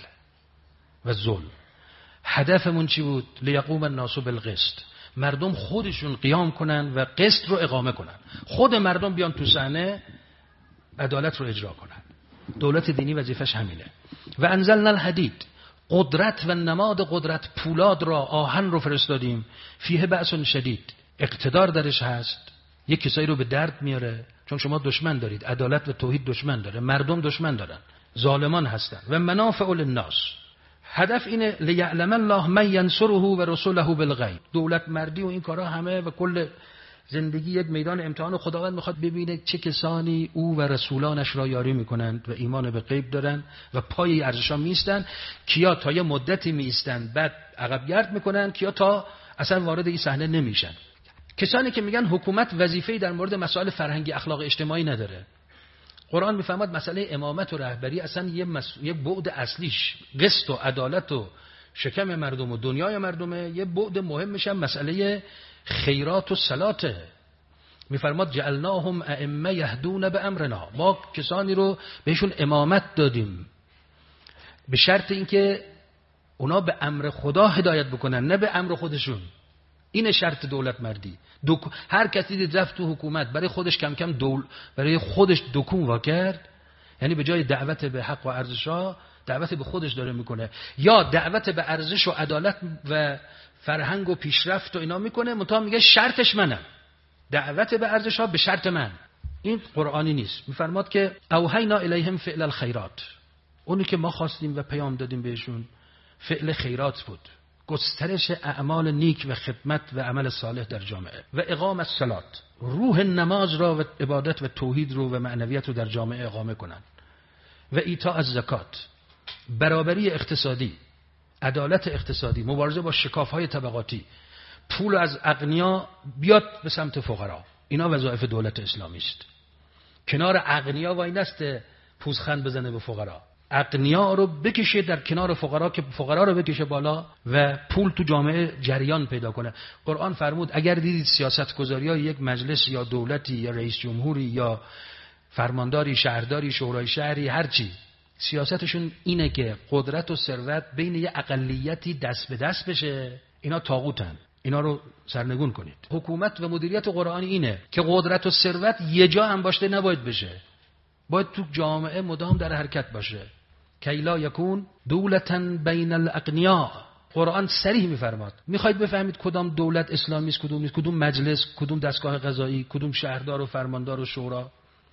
و ظلم. هدفمون چی بود؟ لیقوم الناس بالقسط، مردم خودشون قیام کنن و قسط رو اقامه کنن، خود مردم بیان تو صحنه عدالت رو اجرا کنن. دولت دینی وظیفش همینه. و انزلنا الحدید، قدرت و نماد قدرت، پولاد را، آهن رو فرستادیم، فیه بأس شدید، اقتدار درش هست، یک کسایی رو به درد میاره، چون شما دشمن دارید، عدالت و توحید دشمن داره، مردم دشمن دارن، ظالمان هستن. و منافع للناس، هدف اینه لیعلم الله من ینصره و رسوله بالغیب. دولت مردی و این کارا همه و کل زندگی یک میدان امتحان، خداوند میخواد ببینه چه کسانی او و رسولانش را یاری میکنند و ایمان به غیب دارن و پای ارزشا میستن، کیا تا یه مدتی میستن بعد عقب گرد میکنن، کیا تا اصلا وارد این صحنه نمیشن. کسانی که میگن حکومت وظیفه‌ای در مورد مسائل فرهنگی اخلاق اجتماعی نداره، قرآن میفهمد مسئله امامت و رهبری اصلا یه بعد اصلیش قسط و عدالت و شکم مردم و دنیای مردمه، یه بعد مهمش هم مسئله خیرات و صلاته. میفرماد جعلناهم ائمه یهدون بامرنا، ما کسانی رو بهشون امامت دادیم به شرط اینکه اونا به امر خدا هدایت بکنن، نه به امر خودشون. این شرط دولت مردی. هر کسی دید رفت تو حکومت برای خودش کم کم برای خودش دکون وا کرد، یعنی به جای دعوت به حق و ارزش‌ها دعوت به خودش داره میکنه، یا دعوت به ارزش و عدالت و فرهنگ و پیشرفت و اینا میکنه، منتها میگه شرطش منم، دعوت به ارزش‌ها به شرط من. این قرآنی نیست. میفرماد که اوحینا الیهم فعل الخیرات، اونی که ما خواستیم و پیام دادیم بهشون فعل خیرات بود، گسترش اعمال نیک و خدمت و عمل صالح در جامعه، و اقامت الصلاة، روح نماز را و عبادت و توحید رو و معنویت رو در جامعه اقامه کنن، و ایتاء الزکات، برابری اقتصادی، عدالت اقتصادی، مبارزه با شکاف‌های طبقاتی، پول از اغنیا بیاد به سمت فقرا. اینا وظایف دولت اسلامی است. کنار اغنیا وای نست پوزخند بزنه به فقرا، اغنیا رو بکشه در کنار فقرا که فقرا رو بکشه بالا و پول تو جامعه جریان پیدا کنه. قرآن فرمود اگر دیدید سیاستگزاری‌های یک مجلس یا دولتی یا رئیس جمهوری یا فرمانداری، شهرداری، شورای شهری، هر چی، سیاستشون اینه که قدرت و ثروت بین یه اقلیتی دست به دست بشه، اینا طاغوتن، اینا رو سرنگون کنید. حکومت و مدیریت قرآنی اینه که قدرت و ثروت یه جا هم باشه نباید بشه، باید تو جامعه مدام در حرکت باشه. کی لا یکون دولتا بین الاغنیاء. قرآن صریح میفرماد. میخواید بفهمید کدام دولت اسلامی است کدوم نیست، کدوم مجلس، کدوم دستگاه قضایی، کدوم شهردار و فرماندار و شورا،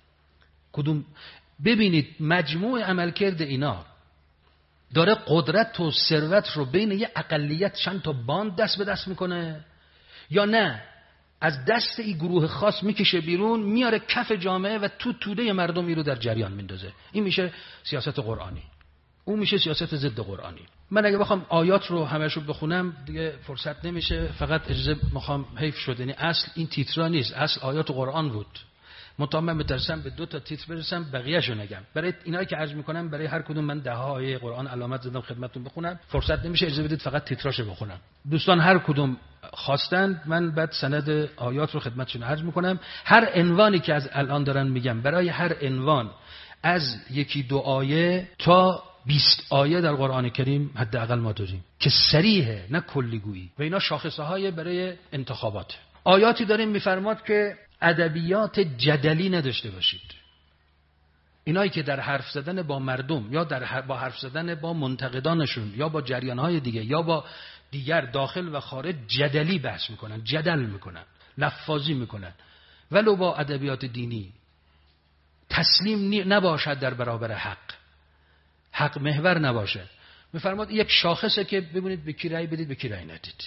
کدوم، ببینید مجموع عملکرد اینا داره قدرت و ثروت رو بین یه اقلیت چند تا باند دست به دست میکنه، یا نه از دست این گروه خاص میکشه بیرون، میاره کف جامعه و تو توده مردمی رو در جریان میندازه. این میشه سیاست قرآنی. اون میشه سیاست ضد قرآنی. من اگه بخوام آیات رو همشو بخونم دیگه فرصت نمیشه، فقط اجازه میخوام، حیف شد. یعنی اصل این تیترا نیست، اصل آیات قرآن بود. منتها من میترسم به 2 تا تیتر برسم بقیه‌شو نگم. برای اینایی که عرض میکنم برای هر کدوم من 10 آیه قرآن علامت زدم خدمتتون بخونم، فرصت نمیشه، اجازه بدید فقط تیتراشو بخونم. دوستان هر کدوم خواستند من بعد سند آیات رو خدمتشون عرض میکنم. هر عنوانی که از الان دارن میگم، برای هر عنوان از 1-2 آیه تا 20 آیه در قرآن کریم حداقل ما داریم که صریحه، نه کلیگویی، و اینا شاخصه های برای انتخابات. آیاتی داریم میفرماد که ادبیات جدلی نداشته باشید. اینایی که در حرف زدن با مردم یا با حرف زدن با منتقدانشون یا با جریانهای دیگه یا با دیگر داخل و خارج جدلی بحث میکنن، جدل میکنن، لفاظی میکنن، ولو با ادبیات دینی تسلیم نباشد در برابر حق محور نباشه. میفرماد یک شاخصه که ببینید به کی رأی بدید به کی رأی ندید.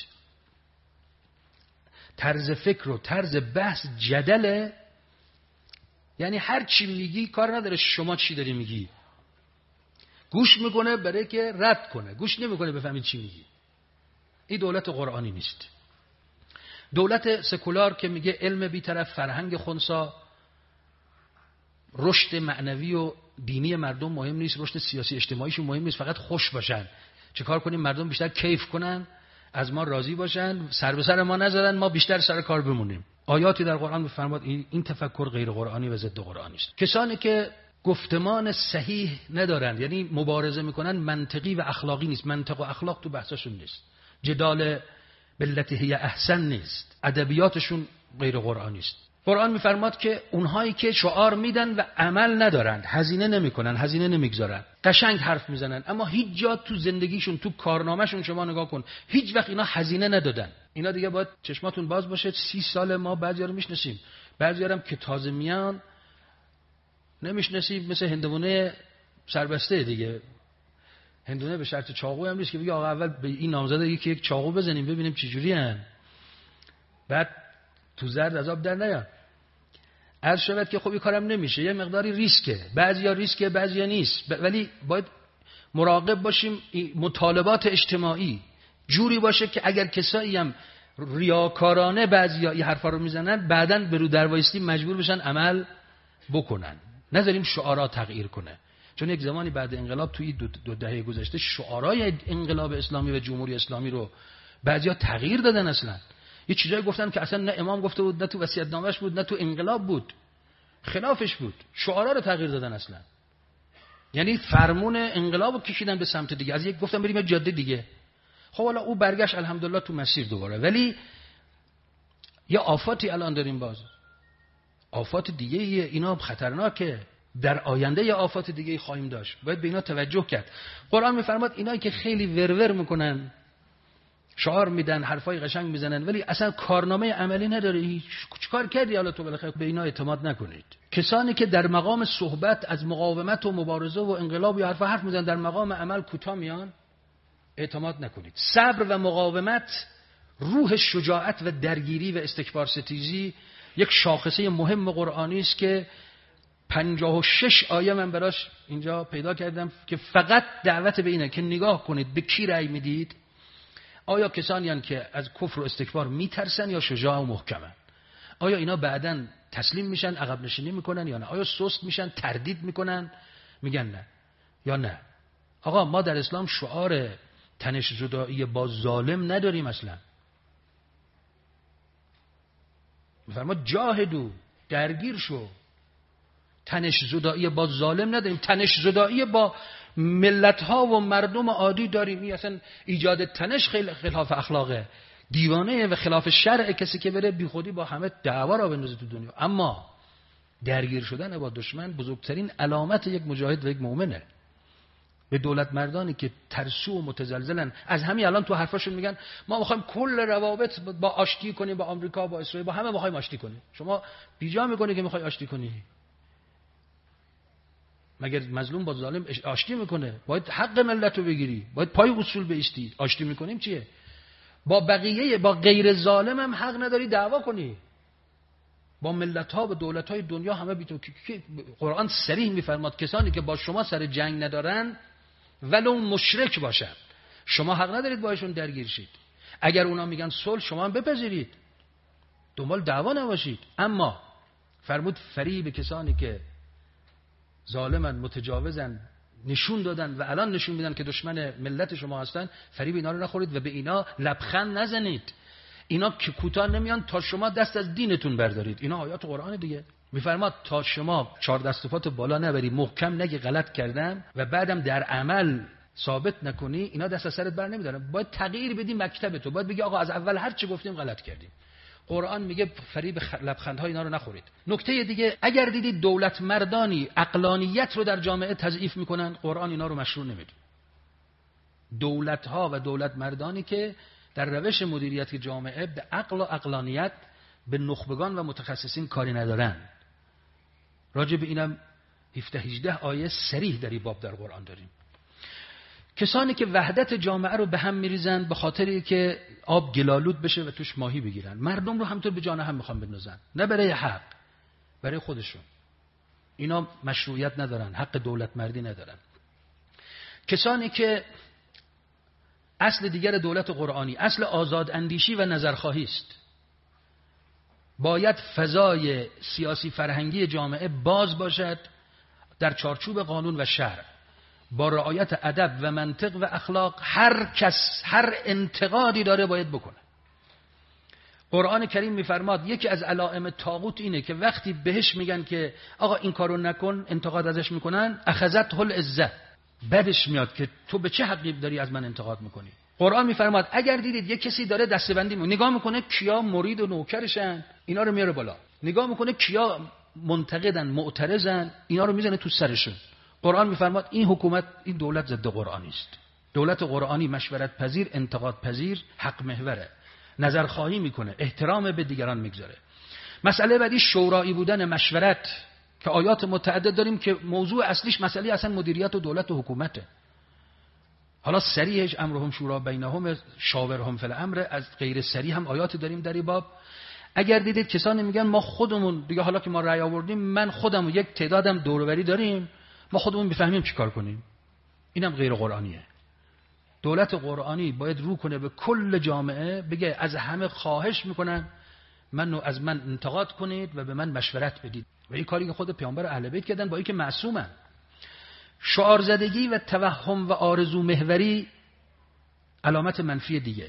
طرز فکر و طرز بحث جدله، یعنی هر چی میگی کار نداره شما چی داری میگی، گوش میکنه برای که رد کنه، گوش نمیکنه بفهمید چی میگی. این دولت قرآنی نیست. دولت سکولار که میگه علم بی‌طرف، فرهنگ خنثی، رشد معنوی و دینی مردم مهم نیست، رشد سیاسی اجتماعیشون مهم نیست، فقط خوش باشن. چه کار کنیم مردم بیشتر کیف کنن، از ما راضی باشن، سر به سر ما نزدن، ما بیشتر سر کار بمونیم. آیاتی در قرآن می‌فرماد این تفکر غیر قرآنی و ضد قرآنی است. کسانی که گفتمان صحیح ندارند، یعنی مبارزه میکنن منطقی و اخلاقی نیست، منطق و اخلاق تو بحثشون نیست، جدال بالتی هی احسن نیست، ادبیاتشون غیر قرآنی است. قرآن میفرماد که اونهایی که شعار میدن و عمل ندارند، هزینه نمیکنن، هزینه نمیگذارن، قشنگ حرف میزنن، اما هیچ جا تو زندگیشون، تو کارنامهشون شما نگاه کن، هیچ وقت اینا هزینه ندادن. اینا دیگه باید چشماتون باز باشه. 30 سال ما بعضیا رو میشناسیم، بعضیا هم که تازه میان نمیشناسیم، مثل هندوانه سربسته دیگه. هندونه به شرط چاقو هم نیست که بگی آقا اول به این نامزده یک چاقو بزنیم ببینیم چه جوری ان، بعد تو زرد عذاب در نیاد. عرض شود که خب این کارم نمیشه، یه مقداری ریسکه، بعضیا ریسکه بعضیا نیست، ولی باید مراقب باشیم. مطالبات اجتماعی جوری باشه که اگر کسایی هم ریاکارانه بعضیا این حرفا رو میزنن، بعداً برو دروایستی مجبور بشن عمل بکنن. نذاریم شعارا تغییر کنه، چون یک زمانی بعد انقلاب توی 2 دهه گذشته شعارای انقلاب اسلامی و جمهوری اسلامی رو بعضیا تغییر دادن. اصلا یه چیزایی گفتن که اصلا نه امام گفته بود، نه تو وصیت‌نامه‌اش بود، نه تو انقلاب بود، خلافش بود، شعارا رو تغییر دادن اصلا. یعنی فرمون انقلاب رو کشیدن به سمت دیگه، از یک گفتن بریم جاده دیگه. خب حالا او برگشت الحمدلله تو مسیر دوباره، ولی یه آفاتی الان داریم، باز آفات دیگه اینا خطرناکه، در آینده یه آفات دیگه خواهیم داشت، باید به اینا توجه کرد. قرآن میفرماد اینایی که خیلی ورور میکنن، شعار میدن، حرفای قشنگ میزنن، ولی اصلا کارنامه عملی نداره، چیکار کردی حالا تو بالاخره، به اینا اعتماد نکنید. کسانی که در مقام صحبت از مقاومت و مبارزه و انقلاب یا حرف میزنن، در مقام عمل کوتاه میان، اعتماد نکنید. صبر و مقاومت، روح شجاعت و درگیری و استکبار ستیزی یک شاخصه مهم قرآنی است که 56 آیه من براش اینجا پیدا کردم که فقط دعوت به اینه که نگاه کنید به کی رأی میدید. آیا کسانی هستند که از کفر و استکبار میترسن یا شجاع و محکمن؟ آیا اینا بعداً تسلیم میشن، عقب نشینی میکنن یا نه؟ آیا سست میشن، تردید میکنن، میگن نه یا نه؟ آقا ما در اسلام شعار تنش زدایی با ظالم نداریم اصلا. میفرماد جاهدو، درگیر شو. تنش زدایی با ظالم نداریم، تنش زدایی با ملت ها و مردم عادی داریم. این اصلا ایجاد تنش خلاف اخلاقه، دیوانه و خلاف شرع کسی که بره بی خودی با همه دعوا را بندازه تو دنیا. اما درگیر شدن با دشمن بزرگترین علامت یک مجاهد و یک مؤمنه. به دولت مردانی که ترسو و متزلزلن، از همین الان تو حرفاشون میگن ما میخوایم کل روابط با آشتی کنیم، با آمریکا، با اسرائیل، با همه میخوایم آشتی کنیم. شما بیجا میکنی که میخوای آشتی کنی؟ مگر مظلوم با ظالم آشتی میکنه؟ باید حق ملت رو بگیری، باید پای اصول بایستی. آشتی میکنیم چیه؟ با بقیه، با غیر ظالم هم حق نداری دعوا کنی. با ملت ها و دولت های دنیا همه بیتو. قرآن صریح میفرماد کسانی که با شما سر جنگ ندارن ولو مشرک باشن. شما حق ندارید باشون درگیر شید. اگر اونا میگن صلح، شما هم بپذیرید، دنبال دعوا نباشید. اما فرمود فریب کسانی که ظالمن، متجاوزن، نشون دادن و الان نشون میدن که دشمن ملت شما هستن، فریب اینا رو نخورید و به اینا لبخند نزنید. اینا که کوتاه نمیان تا شما دست از دینتون بردارید. اینا آیات قرآن دیگه. میفرماد تا شما 4 دست و پات بالا نبری، محکم نگی غلط کردم و بعدم در عمل ثابت نکنی، اینا دست از سرت بر نمیدارن. باید تغییر بدی مکتب تو، باید بگی آقا از اول هر چی گفتیم غلط کردیم. قرآن میگه فریب لبخندهای اینا رو نخورید. نکته دیگه، اگر دیدید دولت مردانی عقلانیت رو در جامعه تضعیف میکنن، قرآن اینا رو مشروع نمیده. دولت‌ها و دولت مردانی که در روش مدیریت جامعه به عقل و عقلانیت، به نخبگان و متخصصین کاری ندارن. راجع به اینم 17-18 آیه صریح در این باب در قرآن داریم. کسانی که وحدت جامعه رو به هم میریزن به خاطری که آب گلالود بشه و توش ماهی بگیرن، مردم رو همطور به جان هم میخوان بندازن، نه برای حق، برای خودشون. اینا مشروعیت ندارن، حق دولت مردی ندارن. کسانی که اصل دیگر دولت قرآنی، اصل آزاد اندیشی و نظرخواهی است. باید فضای سیاسی فرهنگی جامعه باز باشد در چارچوب قانون و شرع، با رعایت ادب و منطق و اخلاق. هر کس هر انتقادی داره باید بکنه. قرآن کریم میفرماد یکی از علائم طاغوت اینه که وقتی بهش میگن که آقا این کارو نکن، انتقاد ازش میکنن، اخذته العزه، بدش میاد که تو به چه حقی داری از من انتقاد میکنی. قرآن میفرماد اگر دیدید یک کسی داره دستبندی میکنه، نگاه میکنه کیا مرید و نوکرشن، اینا رو میاره بالا. نگاه میکنه کیا منتقدن، معترضن، اینا رو میزنه تو سرشون. قرآن میفرماد این حکومت، این دولت ضد قرآنی است. دولت قرآنی مشورت پذیر، انتقاد پذیر، حق محوره، نظرخواهی میکنه، احترام به دیگران میگذاره. مسئله بعدی شورایی بودن، مشورت، که آیات متعدد داریم که موضوع اصلیش مسئله اصلا مدیریت و دولت و حکومته. حالا صریحش امرهم شورا بینهم شاورهم فی الامر، از غیر صریح هم آیاتی داریم در این باب. اگر دیدید کسانی میگن ما خودمون دیگه، حالا که ما رأی آوردیم، من خودم و یک تعدادم دور و بری داریم، ما خودمون بفهمیم چیکار کنیم، اینم غیر قرآنیه. دولت قرآنی باید رو کنه به کل جامعه، بگه از همه خواهش میکنم از من انتقاد کنید و به من مشورت بدید. و این کاری که خود پیامبر اهل بیت کردن، با اینکه معصومن. شعار زدگی و توهم و آرزو محوری علامت منفی دیگه.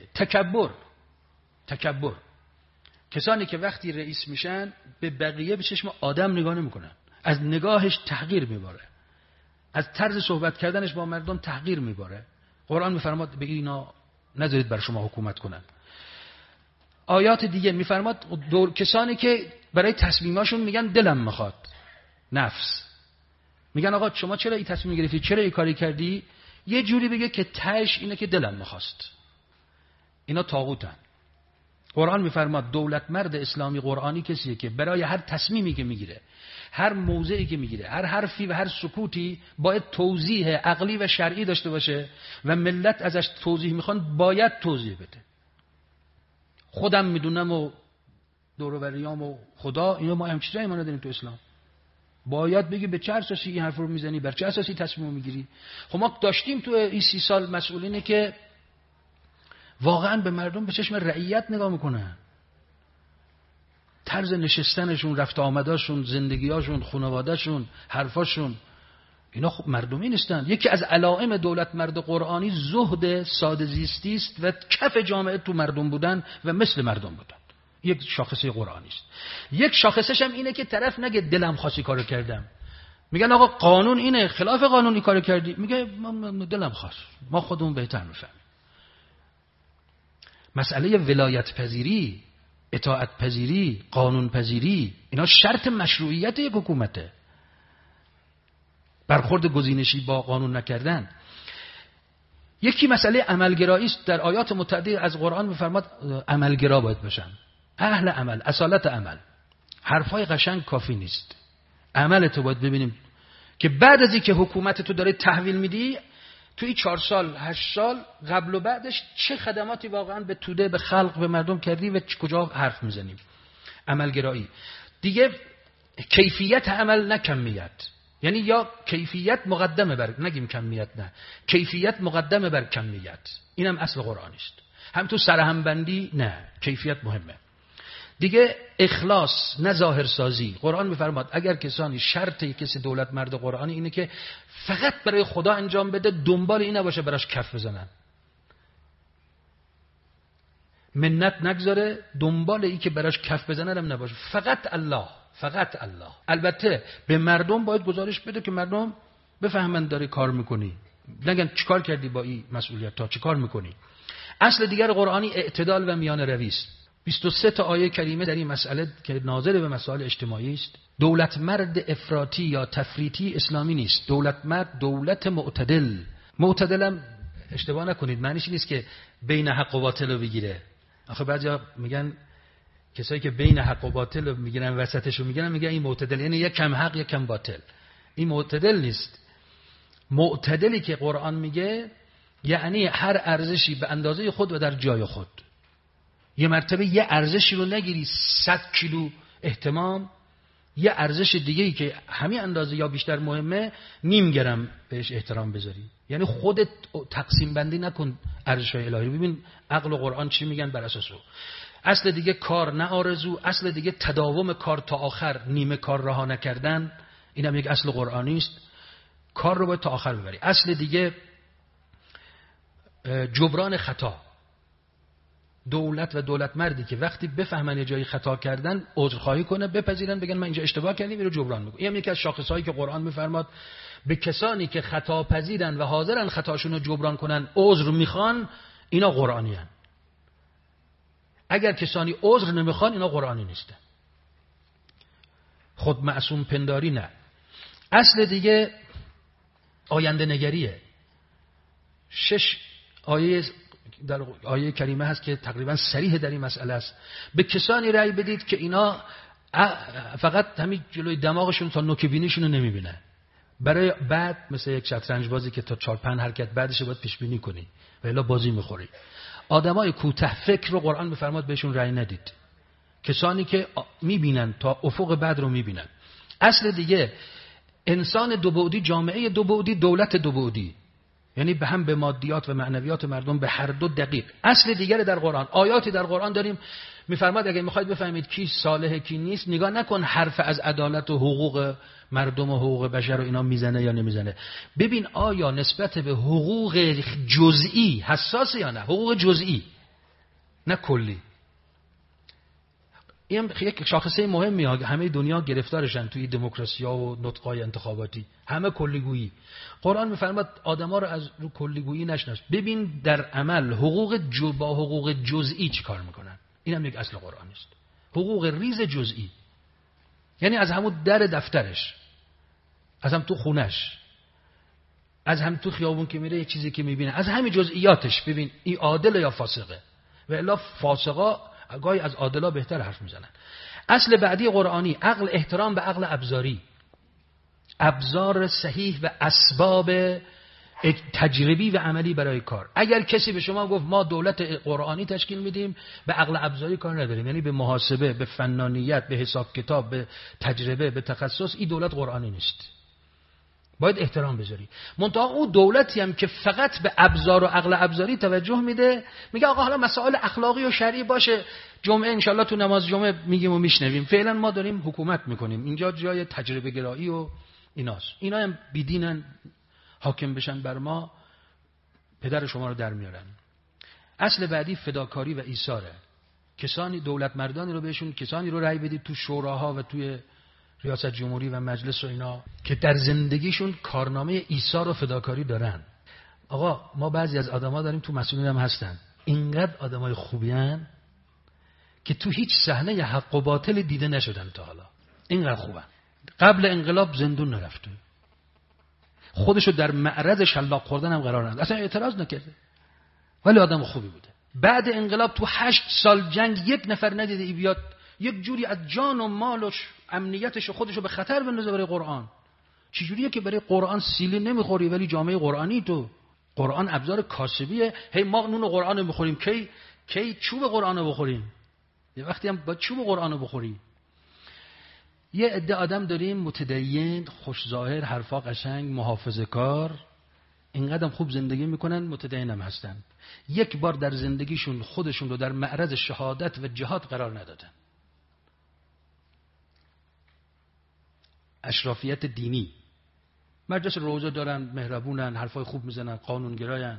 تکبر. کسانی که وقتی رئیس میشن به بقیه به چشم آدم نگاه نمیکنن، از نگاهش تحقیر میباره، از طرز صحبت کردنش با مردم تحقیر میباره. قرآن میفرماد به اینا نذارید بر شما حکومت کنن. آیات دیگه میفرماد کسانی که برای تصمیماشون میگن دلم میخواد، نفس، میگن آقا شما چرا این تصمیم گرفتی، چرا این کاری کردی، یه جوری بگه که تهش اینه که دلم میخواست. اینا طاغوتن. قرآن میفرماد دولت مرد اسلامی قرآنی کسیه که برای هر تصمیمی که میگیره، هر موضعی که میگیره، هر حرفی و هر سکوتی باید توضیح عقلی و شرعی داشته باشه و ملت ازش توضیح میخوان باید توضیح بده. خودم میدونم و دور و بریام و خدا، اینو ما هم چیزایی ما نداریم تو اسلام. باید بگی به چه اساسی این حرف رو میزنی، بر چه اساسی تصمیم میگیری. خب ما داشتیم تو این 30 سال مسئولینی که واقعا به مردم به چشم رعیت نگاه میکنن. طرز نشستنشون، رفت آمداشون، زندگیاشون، خانوادهشون، حرفاشون، اینا خب مردمی نیستن. یکی از علائم دولت مرد قرآنی زهد ساده زیستی است و کف جامعه تو مردم بودن و مثل مردم بودن. یک شاخصه قرآنی است. یک شاخصش هم اینه که طرف نگه دلم خواست کارو کردم. میگن آقا قانون اینه، خلاف قانونی کارو کردی، میگه دلم خواست، ما خودمون بهتر میفهمیم. مسئله ولایت پذیری، اطاعت پذیری، قانون پذیری، اینا شرط مشروعیت یک حکومته. برخورد گزینشی با قانون نکردن. یکی مسئله عملگرایی است. در آیات متعدد از قرآن میفرماد عملگرا باید باشن، اهل عمل، اصالت عمل. حرفای قشنگ کافی نیست، عمل تو باید ببینیم که بعد از اینکه حکومت تو داره تحویل میدی، توی 4 سال 8 سال قبل و بعدش چه خدماتی واقعا به توده، به خلق، به مردم کردی و کجا حرف میزنیم. عملگرایی دیگه، کیفیت عمل نه کمیت. یعنی یا کیفیت مقدمه بر، نگیم کمیت، نه، کیفیت مقدمه بر کمیت. اینم اصل قرآنی است. هم تو سرهمبندی نه، کیفیت مهمه. دیگه اخلاص نه ظاهرسازی. قرآن میفرماد اگر کسانی، شرط کسی دولت مرد قرآنی اینه که فقط برای خدا انجام بده، دنبال این نباشه براش کف بزنن، منت نگذاره، دنبال این که براش کف بزنن هم نباشه، فقط الله، فقط الله. البته به مردم باید گزارش بده که مردم بفهمن داری کار میکنی، نگن چیکار کردی با این مسئولیت، تا چیکار میکنی. اصل دیگر قرآنی اعتدال و میان روی است. 23 تا آیه کریمه در این مسئله که ناظر به مسائل اجتماعی است. دولت مرد افراطی یا تفریطی اسلامی نیست. دولت مرد دولت معتدل. معتدلم اشتباه نکنید معنیش نیست که بین حق و باطل رو بگیره. آخه بعضیا میگن کسایی که بین حق و باطل رو میگیرن وسطش رو میگیرن میگن این معتدل، یعنی یک کم حق یک کم باطل. این معتدل نیست. معتدلی که قرآن میگه یعنی هر ارزشی به اندازه خود و در جای خود. یه مرتبه یه ارزشی رو نگیری 100 کیلو اهتمام، یه ارزش دیگه‌ای که همین اندازه یا بیشتر مهمه نیم گرم بهش احترام بذاری. یعنی خودت تقسیم بندی نکن ارزش‌های الهی. ببین عقل و قرآن چی میگن بر اساس او. اصل دیگه کار نه آرزو، اصل دیگه تداوم کار تا آخر، نیمه کار رها نکردن. اینم یک اصل قرآنی است. کار رو باید تا آخر ببری. اصل دیگه جبران خطا. دولت و دولت مردی که وقتی بفهمن یه جایی خطا کردن عذرخواهی کنه، بپذیرن، بگن من اینجا اشتباه کردم، اینو جبران میکنم. این هم یکی از شاخصهایی که قرآن میفرماد به کسانی که خطا پذیرن و حاضرن خطاشون رو جبران کنن، عذر میخوان، اینا قرآنی هن. اگر کسانی عذر نمیخوان اینا قرآنی نیستن. خود معصوم پنداری نه. اصل دیگه آینده نگریه. 6 آیه در آیه کریمه هست که تقریبا صریح در این مسئله است. به کسانی رأی بدید که اینا فقط همین جلوی دماغشون تا نوک بینیشون رو نمیبینن. برای بعد مثل یک شطرنج بازی که تا 4-5 حرکت بعدش باید پیش بینی کنی و الا بازی میخوری. آدمای کوته فکر رو قرآن میفرماد بهشون رأی ندید. کسانی که میبینن تا افق بعد رو میبینن. اصل دیگه انسان دو بعدی، جامعه دو بعدی، دولت دو بعدی، یعنی به هم به مادیات و معنویات مردم به هر دو دقیق. اصل دیگر در قرآن، آیاتی در قرآن داریم میفرماد اگه میخواید بفهمید کی صالح کی نیست، نگاه نکن حرف از عدالت و حقوق مردم و حقوق بشر و اینا میزنه یا نمیزنه. ببین آیا نسبت به حقوق جزئی حساس یا نه، حقوق جزئی نه کلی. این یک شاخصه مهمی همه دنیا گرفتارشن توی دموکراسی‌ها و نطق‌های انتخاباتی، همه کلیگویی. قرآن می‌فرماد آدم‌ها رو از رو کلیگویی نشناس. ببین در عمل حقوق با حقوق جزئی چی کار میکنن. این هم یک اصل قرآنی است. حقوق ریز جزئی یعنی از همون در دفترش، از هم تو خونش، از هم تو خیابون که میره یه چیزی که میبینه، از همین جزئیاتش ببین این عادل یا فاسقه. و الا فاسقا گاهی از عادلا بهتر حرف میزنن. اصل بعدی قرآنی عقل، احترام به عقل ابزاری، ابزار صحیح و اسباب تجربی و عملی برای کار. اگر کسی به شما گفت ما دولت قرآنی تشکیل میدیم، به عقل ابزاری کار نداریم، یعنی به محاسبه، به فنانیت، به حساب کتاب، به تجربه، به تخصص، این دولت قرآنی نیست. باید احترام بذاری. منتها اون دولتی هم که فقط به ابزار و عقل ابزاری توجه میده، میگه آقا حالا مسائل اخلاقی و شرعی باشه، جمعه انشالله تو نماز جمعه میگیم و میشنویم، فعلا ما داریم حکومت میکنیم، اینجا جای تجربه گرایی و ایناست، اینا هم بیدینن، حاکم بشن بر ما، پدر شما رو در میارن. اصل بعدی فداکاری و ایثاره. کسانی، دولت مردانی رو بهشون کسانی رو رأی بدید تو شوراها و توی ریاست جمهوری و مجلس و اینا که در زندگیشون کارنامه ایثار و فداکاری دارن. آقا ما بعضی از آدما داریم تو مسئولین هم هستن، اینقدر آدمای خوبی هن که تو هیچ صحنه حق و باطل دیده نشدن تا حالا، اینقدر خوبن. قبل انقلاب زندون نرفته، خودشو در معرض شلاق خوردن هم قرار نداد، اصلا اعتراض نکرده، ولی آدم خوبی بوده. بعد انقلاب تو 8 سال جنگ یک نفر ندیده ای بیاد یک جوری از جان و مالش امنیتش خودشو به خطر بندازه برای قرآن. چجوریه که برای قرآن سیلی نمیخوری ولی جامعه قرآنی تو؟ قرآن ابزار کاسبیه. هی ما نون قرآن رو بخوریم، کی چوب قرآن رو بخوریم؟ یه وقتی هم باید چوب قرآن رو بخوری. یه عده آدم داریم متدین، خوش ظاهر، حرفا قشنگ، محافظه‌کار، اینقدر خوب زندگی میکنن، متدین هم هستن. یک بار در زندگیشون خودشون رو در معرض شهادت و جهاد قرار ندادن. اشرافیت دینی، مجلس روزه دارن، مهربونن، حرفای خوب میزنن، قانونگراین،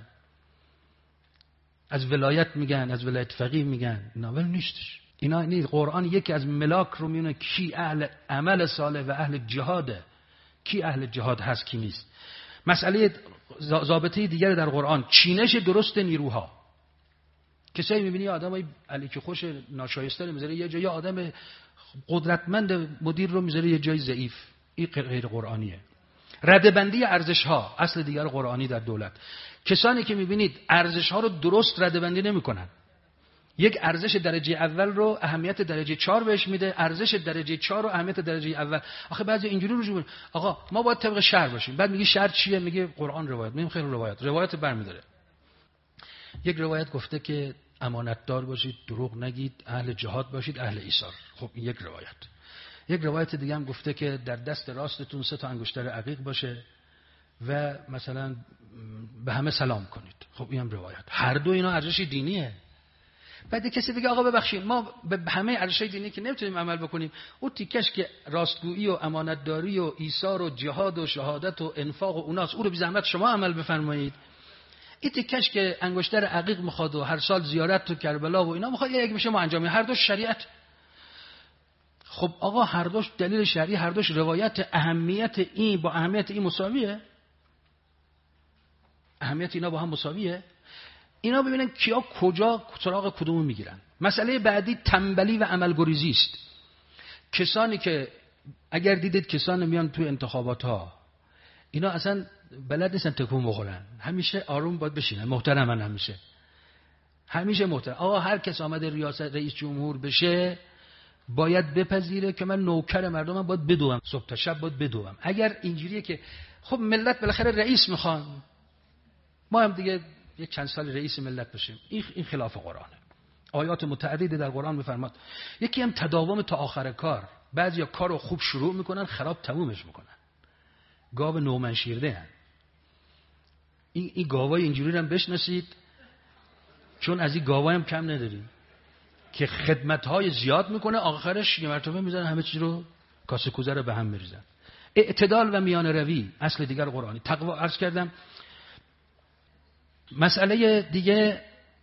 از ولایت میگن، از ولایت فقیه میگن، اینا ولی نیستش. اینا نیست. قرآن یکی از ملاک رو میونه کی اهل عمل صالح و اهل جهاده، کی اهل جهاد هست کی نیست. مسئله ضابطه دیگر در قرآن چینش درست نیروها. کسایی میبینی آدمای علی که خوش ناشایسته رو میذاره یه جای، آدم قدرتمند مدیر رو میذاره یه جای ضعیف. این غیر قرآنیه. ردبندی ارزش ها اصل دیگر قرآنی در دولت. کسانی که میبینید ارزش ها رو درست ردبندی نمیکنن، یک ارزش درجه اول رو اهمیت درجه 4 بهش میده، ارزش درجه 4 رو اهمیت درجه اول. آخه بعضی اینجوری رجوع آقا ما باید طبق شرع باشیم. بعد میگه شرع چیه؟ میگه قرآن روایت. میگم خیر روایت برمی‌داره. یک روایت گفته که امانتدار باشید، دروغ نگید، اهل جهاد باشید، اهل ایثار. خب این یک روایت. یک روایت دیگه هم گفته که در دست راستتون 3 تا انگشتر عقیق باشه و مثلا به همه سلام کنید. خب این هم روایت. هر دو اینا ارزش دینیه. بعد کسی بگه آقا ببخشید ما به همه ارزش‌های دینی که نمیتونیم عمل بکنیم، اون تیکش که راستگویی و امانتداری و ایثار و جهاد و شهادت و انفاق و اوناست، او رو بی زحمت شما عمل بفرمایید. این تیکش که انگشتر عقیق میخواد و هر سال زیارت تو کربلا و اینا میخواد، یک میشه ما انجام میدیم. هر دوش شریعت. خب آقا هر دوش دلیل شرعی، هر دوش روایت. اهمیت این با اهمیت این مساویه؟ اهمیت اینا با هم مساویه؟ اینا ببینن کیا کجا سراغ کدوم میگیرن. مسئله بعدی تنبلی و عملگریزی است. کسانی که اگر دیدید کسانی میان توی انتخابات ها، اینا اصلا بلد نیستن تکون بخورن، همیشه آروم باید بشینن، محترمن، همیشه محترم. آقا هر کس آمده ریاست رئیس جمهور بشه باید بپذیره که من نوکر مردمم، باید بدوم، صبح تا شب باید بدوم. اگر اینجوریه که خب ملت بالاخره رئیس میخوان، ما هم دیگه یک چند سال رئیس ملت بشیم، این خلاف قرآنه. آیات متعددی در قرآن میفرماد. یکی هم تداوم تا آخر کار. بعضیا کارو خوب شروع میکنن، خراب تمومش میکنن. گاو نومنشیرده هن. این گاوای اینجوری هم بشناسید، چون از این گاوای هم کم نداریم که خدمت‌های زیاد میکنه، آخرش یه مرتبه میزنه همه چیز رو کاسه کوزه رو به هم میریزن. اعتدال و میانه روی اصل دیگر قرآنی. تقوا عرض کردم. مسئله دیگه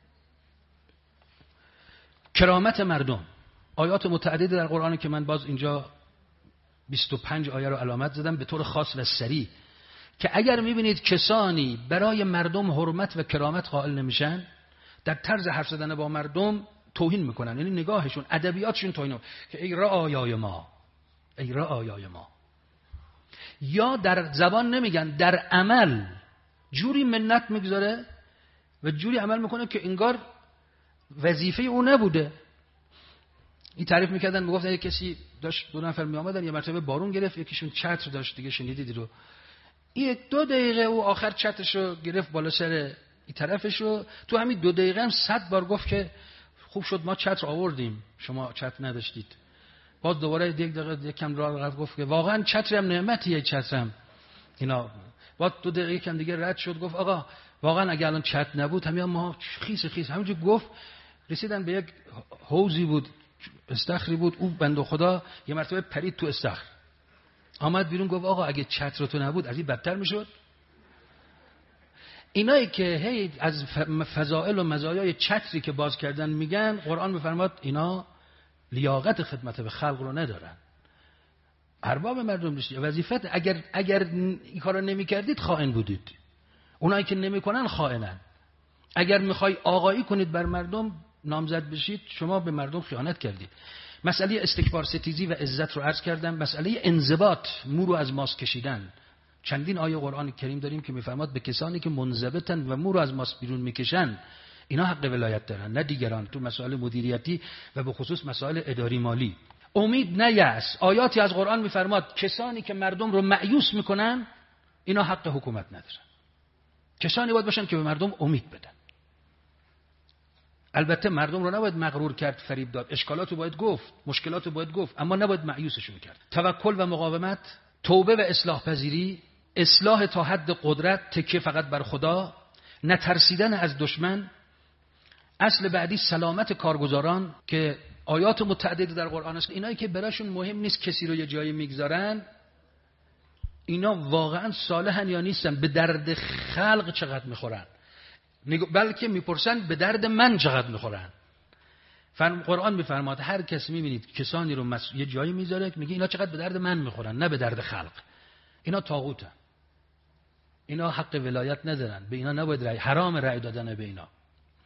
کرامت مردم. آیات متعددی در قرآن که من باز اینجا 25 آیه رو علامت زدم به طور خاص و سریع، که اگر میبینید کسانی برای مردم حرمت و کرامت قائل نمیشن، در طرز حرف زدن با مردم توهین میکنن، یعنی نگاهشون، ادبیاتشون توهین، که ای رعایای ما، ای رعایای ما. یا در زبان نمیگن، در عمل جوری منت میگذاره و جوری عمل میکنه که انگار وظیفه او نبوده. این تعریف میکردن، میگفتن یک کسی داشت، 2 نفر میآمدن، یه مرتبه بارون گرفت، یکیشون چتر داشت، دیگه شنیدید رو، 1-2 دقیقه او آخر چترشو گرفت بالا سر این طرفشو، تو همین 2 دقیقه هم 100 بار گفت که خوب شد ما چتر آوردیم، شما چتر نداشتید. باز دوباره 1 دقیقه یکم راه گفت که واقعا چتر هم نعمتیه، چترم اینا. باز 2 دقیقه کم دیگه رد شد، گفت آقا واقعا اگه الان چتر نبود همین ما خیس همینجوری گفت. رسیدن به یک حوضی بود، استخری بود، او بنده خدا یه مرتبه پرید تو استخر، آمد بیرون گفت آقا اگه چتر تو نبود از این بدتر میشد. اینایی که هی از فضائل و مزایای چتری که باز کردن میگن، قرآن میفرماد اینا لیاقت خدمت به خلق رو ندارن. ارباب مردم نیست، وظیفت. اگر این کارو نمیکردید خائن بودید. اونایی که نمیکنن خائنن. اگر میخوای آقایی کنید بر مردم، نامزد بشید، شما به مردم خیانت کردید. مسئله استکبار ستیزی و عزت رو عرض کردم. مسئله انضباط، مو رو از ماست کشیدن. چندین آیه قرآن کریم داریم که میفرماد به کسانی که منضبطن و مو رو از ماست بیرون میکشن، اینا حق ولایت دارن، نه دیگران، تو مسائل مدیریتی و به خصوص مسائل اداری مالی. امید نه یأس. آیاتی از قرآن میفرماد کسانی که مردم رو مایوس میکنن، اینا حق حکومت ندارن. کسانی باید باشن که به مردم امید بدن. البته مردم رو نباید مغرور کرد، فریب داد، اشکالات رو باید گفت، مشکلات رو باید گفت، اما نباید مایوسشون کرد. توکل و مقاومت، توبه و اصلاح پذیری، اصلاح تا حد قدرت، تکیه فقط بر خدا، نترسیدن از دشمن. اصل بعدی سلامت کارگزاران که آیات متعددی در قرآن است. اینایی که براشون مهم نیست کسی رو یه جایی میگذارن، اینا واقعا صالحن یا نیستن، به درد خلق چقدر میخورن، بلکه میپرسن به درد من چقدر میخورن. قرآن میفرماد هر کسی میبینید کسانی رو یه جایی میذاره که میگه اینا چقدر به درد من میخورن، نه به درد خلق. اینا طاغوتن، اینا حق ولایت ندارن، به اینا نباید رأی، حرام رأی دادن به اینا.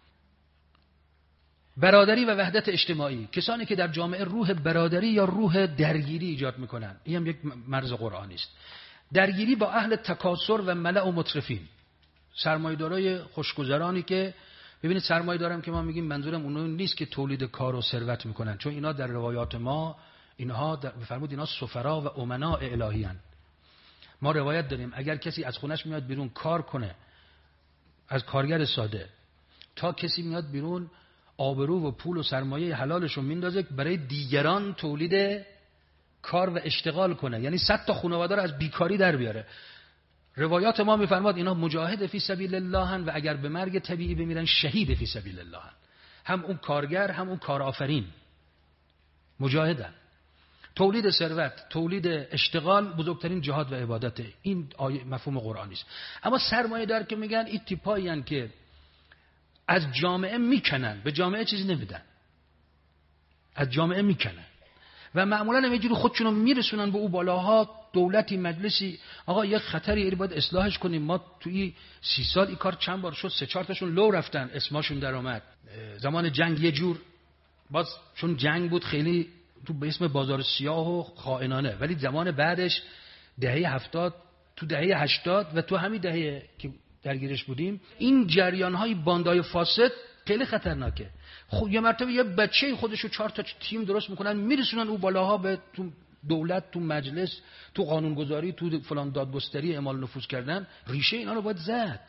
برادری و وحدت اجتماعی، کسانی که در جامعه روح برادری یا روح درگیری ایجاد میکنن، این هم یک مرز قرآنی است. درگیری با اهل تکاسر و ملأ و مترفین، سرمایه‌دارای خوشگذرانی که ببینید سرمایه‌دارم که ما میگیم منظورم اونو نیست که تولید کار و ثروت میکنن، چون اینا در روایات ما اینها بفرمود اینا سفرا و امنا الهی هستند. ما روایت داریم اگر کسی از خونش میاد بیرون کار کنه، از کارگر ساده تا کسی میاد بیرون آبرو و پول و سرمایه حلالشو میندازه برای دیگران تولید کار و اشتغال کنه، یعنی 100 تا خانواده رو از بیکاری در بیاره. روایات ما میفرماد اینا مجاهد فی سبیل الله هن و اگر به مرگ طبیعی بمیرن شهید فی سبیل الله هن. هم اون کارگر هم اون کارآفرین مجاهدن. تولید ثروت، تولید اشتغال بزرگترین جهاد و عبادته. این مفهوم قرآنی است. اما سرمایه دار که میگن این تیپایی هن که از جامعه میکنن، به جامعه چیزی نمیدن، از جامعه میکنن و معمولا هم یه جوری خودشونو میرسونن به او بالاها، دولتی مجلسی. آقا یک خطری ایری باید اصلاحش کنیم. ما توی 30 سال این کار چند بار شد، 3-4 تاشون لو رفتن، اسمشون در اومد. زمان جنگ یه جور، باز چون جنگ بود خیلی تو به اسم بازار سیاه و خائنانه، ولی زمان بعدش دهه 70 تو دهه 80 و تو همین دهه که درگیرش بودیم، این جریان‌های باندای فاسد خیلی خطرناکه. خب یه مرتبه یه بچه خودشو 4 تا تیم درست میکنن، میرسونن او بالاها، به تو دولت، تو مجلس، تو قانونگذاری، تو فلان دادگستری اعمال نفوذ کردن. ریشه اینا رو باید زد،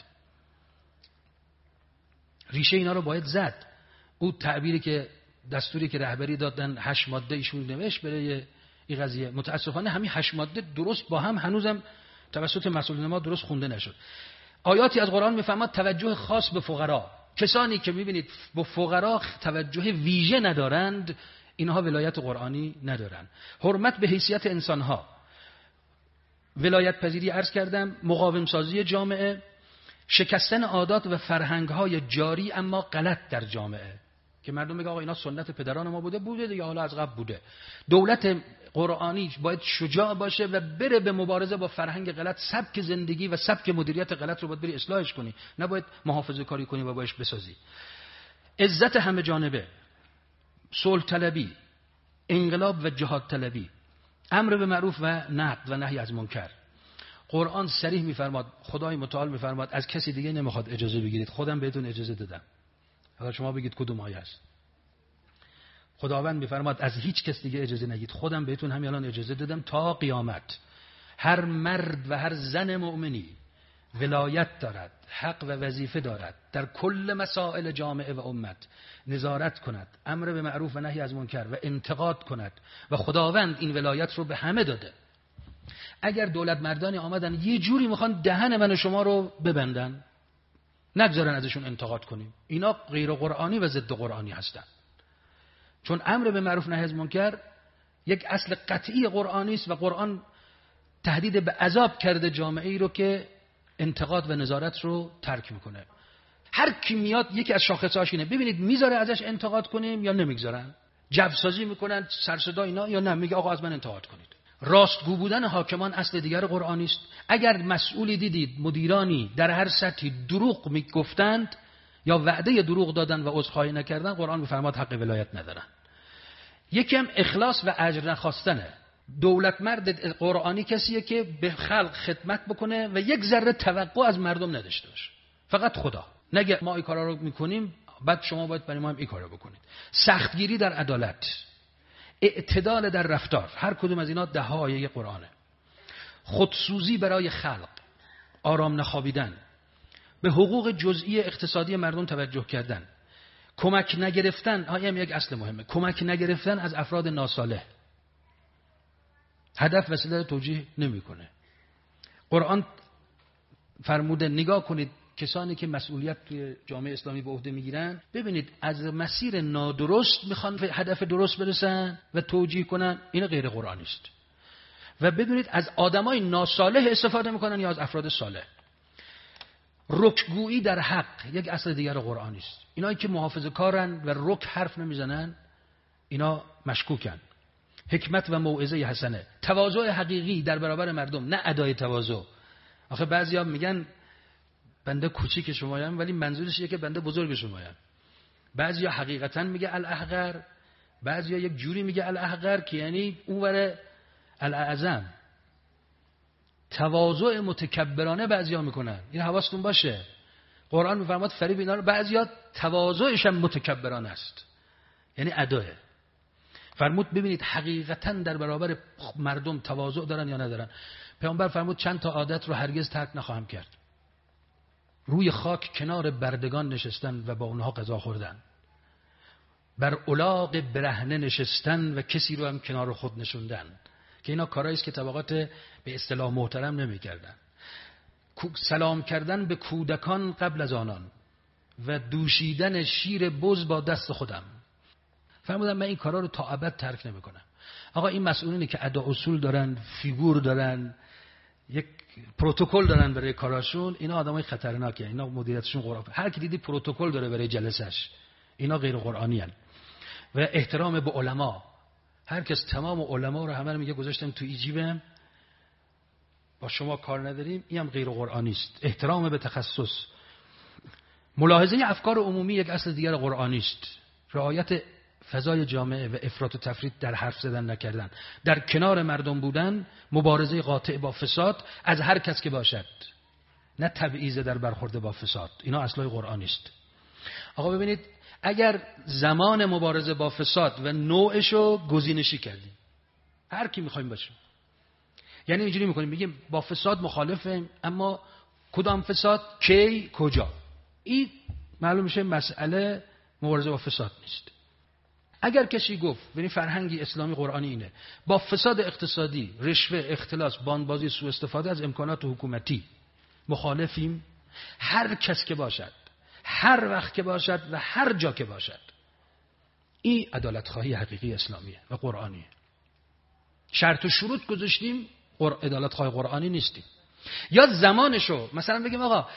ریشه اینا رو باید زد. او تعبیری که دستوری که رهبری دادن 8 ماده ایشون نوشت برای این قضیه، متاسفانه همین 8 ماده درست با هم هنوزم توسط مسئولین ما درست خونده نشد. آیاتی از قرآن میفهمد توجه خاص به فقرا، کسانی که میبینید با فقرا توجه ویژه ندارند، اینها ولایت قرآنی ندارند. حرمت به حیثیت انسانها، ولایت پذیری عرض کردم، مقاوم سازی جامعه، شکستن عادات و فرهنگ‌های جاری اما غلط در جامعه که مردم میگه آقا اینا سنت پدران ما بوده دیگه، حالا از قبل بوده. دولت قرآنی باید شجاع باشه و بره به مبارزه با فرهنگ غلط، سبک زندگی و سبک مدیریت غلط رو باید بری اصلاحش کنی، نباید محافظه کاری کنی و باش بسازی. عزت همه جانبه، صلح طلبی، انقلاب و جهاد طلبی، امر به معروف و نقد و نهی از منکر. قرآن صریح میفرماد، خدای متعال میفرماد از کسی دیگه نمیخواد اجازه بگیرید، خودم بهتون اجازه دادم. حالا شما بگید کدوم آیه است. خداوند میفرماد از هیچ کس دیگه اجازه نگید، خودم بهتون همین الان اجازه دادم تا قیامت. هر مرد و هر زن مؤمنی ولایت دارد، حق و وظیفه دارد در کل مسائل جامعه و امت نظارت کند، امر به معروف و نهی از منکر و انتقاد کند و خداوند این ولایت رو به همه داده. اگر دولت مردانی آمدن یه جوری میخوان دهن من و شما رو ببندن، نگذارن ازشون انتقاد کنیم، اینا غیر قرآنی و ضد قرآنی هستن. چون امر به معروف نهی از منکر یک اصل قطعی قرآنی است و قرآن تهدید به عذاب کرده جامعه ای رو که انتقاد و نظارت رو ترک میکنه. هر کی میاد یکی از شاخصه‌هاش اینه، ببینید میذاره ازش انتقاد کنیم یا نمیگذارن، جبسازی میکنن، سرصدا اینا، یا نه میگه آقا از من انتقاد کنید. راستگو بودن حاکمان اصل دیگر قرآنی است. اگر مسئولی دیدید مدیرانی در هر سطحی دروغ میگفتند یا وعده دروغ دادن و عذرخواهی نکردن، قرآن میفرماد حق ولایت ندارن. یکم اخلاص و اجر نخواستنه. دولت مرد قرآنی کسیه که به خلق خدمت بکنه و یک ذره توقع از مردم نداشته باشه، فقط خدا نگه ما این کارا رو میکنیم بعد شما باید برای ما هم این کارو بکنید. سختگیری در عدالت، اعتدال در رفتار، هر کدوم از اینا ده ها آیه قرآنه. خودسوزی برای خلق، آرام نخوابیدن، به حقوق جزئی اقتصادی مردم توجه کردن، کمک نگرفتن، هم یک اصل مهمه، کمک نگرفتن از افراد ناصالح. هدف وسیله توجیه نمیکنه. قرآن فرموده نگاه کنید کسانی که مسئولیت توی جامعه اسلامی به عهده میگیرن، ببینید از مسیر نادرست میخوان به هدف درست برسن و توجیه کنن، این غیر قرآنی است. و ببینید از آدمای ناصالح استفاده میکنن یا از افراد صالح. رکگویی در حق یک اصل دیگر قرآنی است. اینایی که محافظه‌کارن و رک حرف نمیزنن اینا مشکوکن. حکمت و موعظه حسنه، تواضع حقیقی در برابر مردم، نه ادای تواضع. آخه بعضیا میگن بنده کوچیک شمایم ولی منظورش اینه که بنده بزرگ شمایم. بعضیا حقیقتا میگه الاحقر، بعضیا یک جوری میگه الاحقر که یعنی اونور الاعظم. تواضع متکبرانه بعضیا میکنن، این حواستون باشه. قرآن میفرماد فریب اینا رو، بعضیا تواضعش هم متکبرانه است، یعنی اداه. فرمود ببینید حقیقتا در برابر مردم تواضع دارن یا ندارن. پیامبر فرمود چند تا عادت رو هرگز ترک نخواهم کرد. روی خاک کنار بردگان نشستن و با اونها غذا خوردن، بر الاغ برهنه نشستن و کسی رو هم کنار خود نشوندن، که اینا کارهایی است که طبقات به اصطلاح محترم نمی‌کردن. سلام کردن به کودکان قبل از آنان و دوشیدن شیر بز با دست خودم. فرمودم من این کارا رو تا ابد ترک نمی‌کنم. آقا این مسئولینی که ادا اصول دارن، فیگور دارن، یک پروتکل دارن برای کاراشون، اینا آدمای خطرناکه. اینا مدیریتشون قرآن. هر کی دیدی پروتکل داره برای جلسش، اینا غیر قرآنی ان. و احترام به علما، هر کس تمام علما رو همه رو میگه گذاشتم تو جیبم، با شما کار نداریم، اینم غیر قرآنی است. احترام به تخصص، ملاحظه افکار عمومی یک اصل دیگر قرآنی است. رعایت فضای جامعه و افراط و تفرید در حرف زدن نکردن، در کنار مردم بودن، مبارزه قاطع با فساد از هر کس که باشد، نه تبعیض در برخورد با فساد. اینا اصلای قرآنی است. آقا ببینید اگر زمان مبارزه با فساد و نوعشو گزینشی کردیم، هر کی میخوایم باشیم، یعنی اینجوری میکنیم میگیم با فساد مخالفیم، اما کدام فساد، کی، کجا، این معلوم میشه مسئله مبارزه با فساد نیست. اگر کسی گفت ببین فرهنگی اسلامی قرآنی اینه، با فساد اقتصادی، رشوه، اختلاس، باندبازی، سوء استفاده از امکانات حکومتی مخالفیم، هر کس که باشد، هر وقت که باشد و هر جا که باشد، این عدالت خواهی حقیقی اسلامیه و قرآنیه. شرط و شروط گذاشتیم، عدالت خواهی قرآنی نیستیم. یا زمانشو مثلا بگیم آقا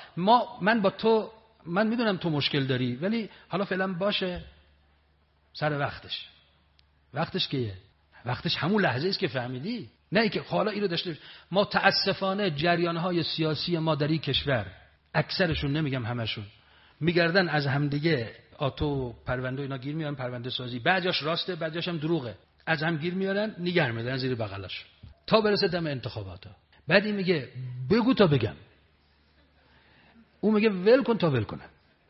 من میدونم تو مشکل داری ولی حالا فعلا باشه سر وقتش. وقتش کیه؟ وقتش همون لحظه است که فهمیدی، نه اینکه حالا اینو داشته. متاسفانه جریان‌های سیاسی ما در این کشور اکثرشون، نمیگم همشون، میگردن از همدیگه آتو پرونده اینا گیر میارن، پرونده سازی، بعضیاش راسته بعضیاش هم دروغه، از هم گیر میارن نگه میدارن زیر بغلش تا برسه دم انتخاباتا. بعد این میگه بگو تا بگم، اون میگه ول کن تا ول کنم.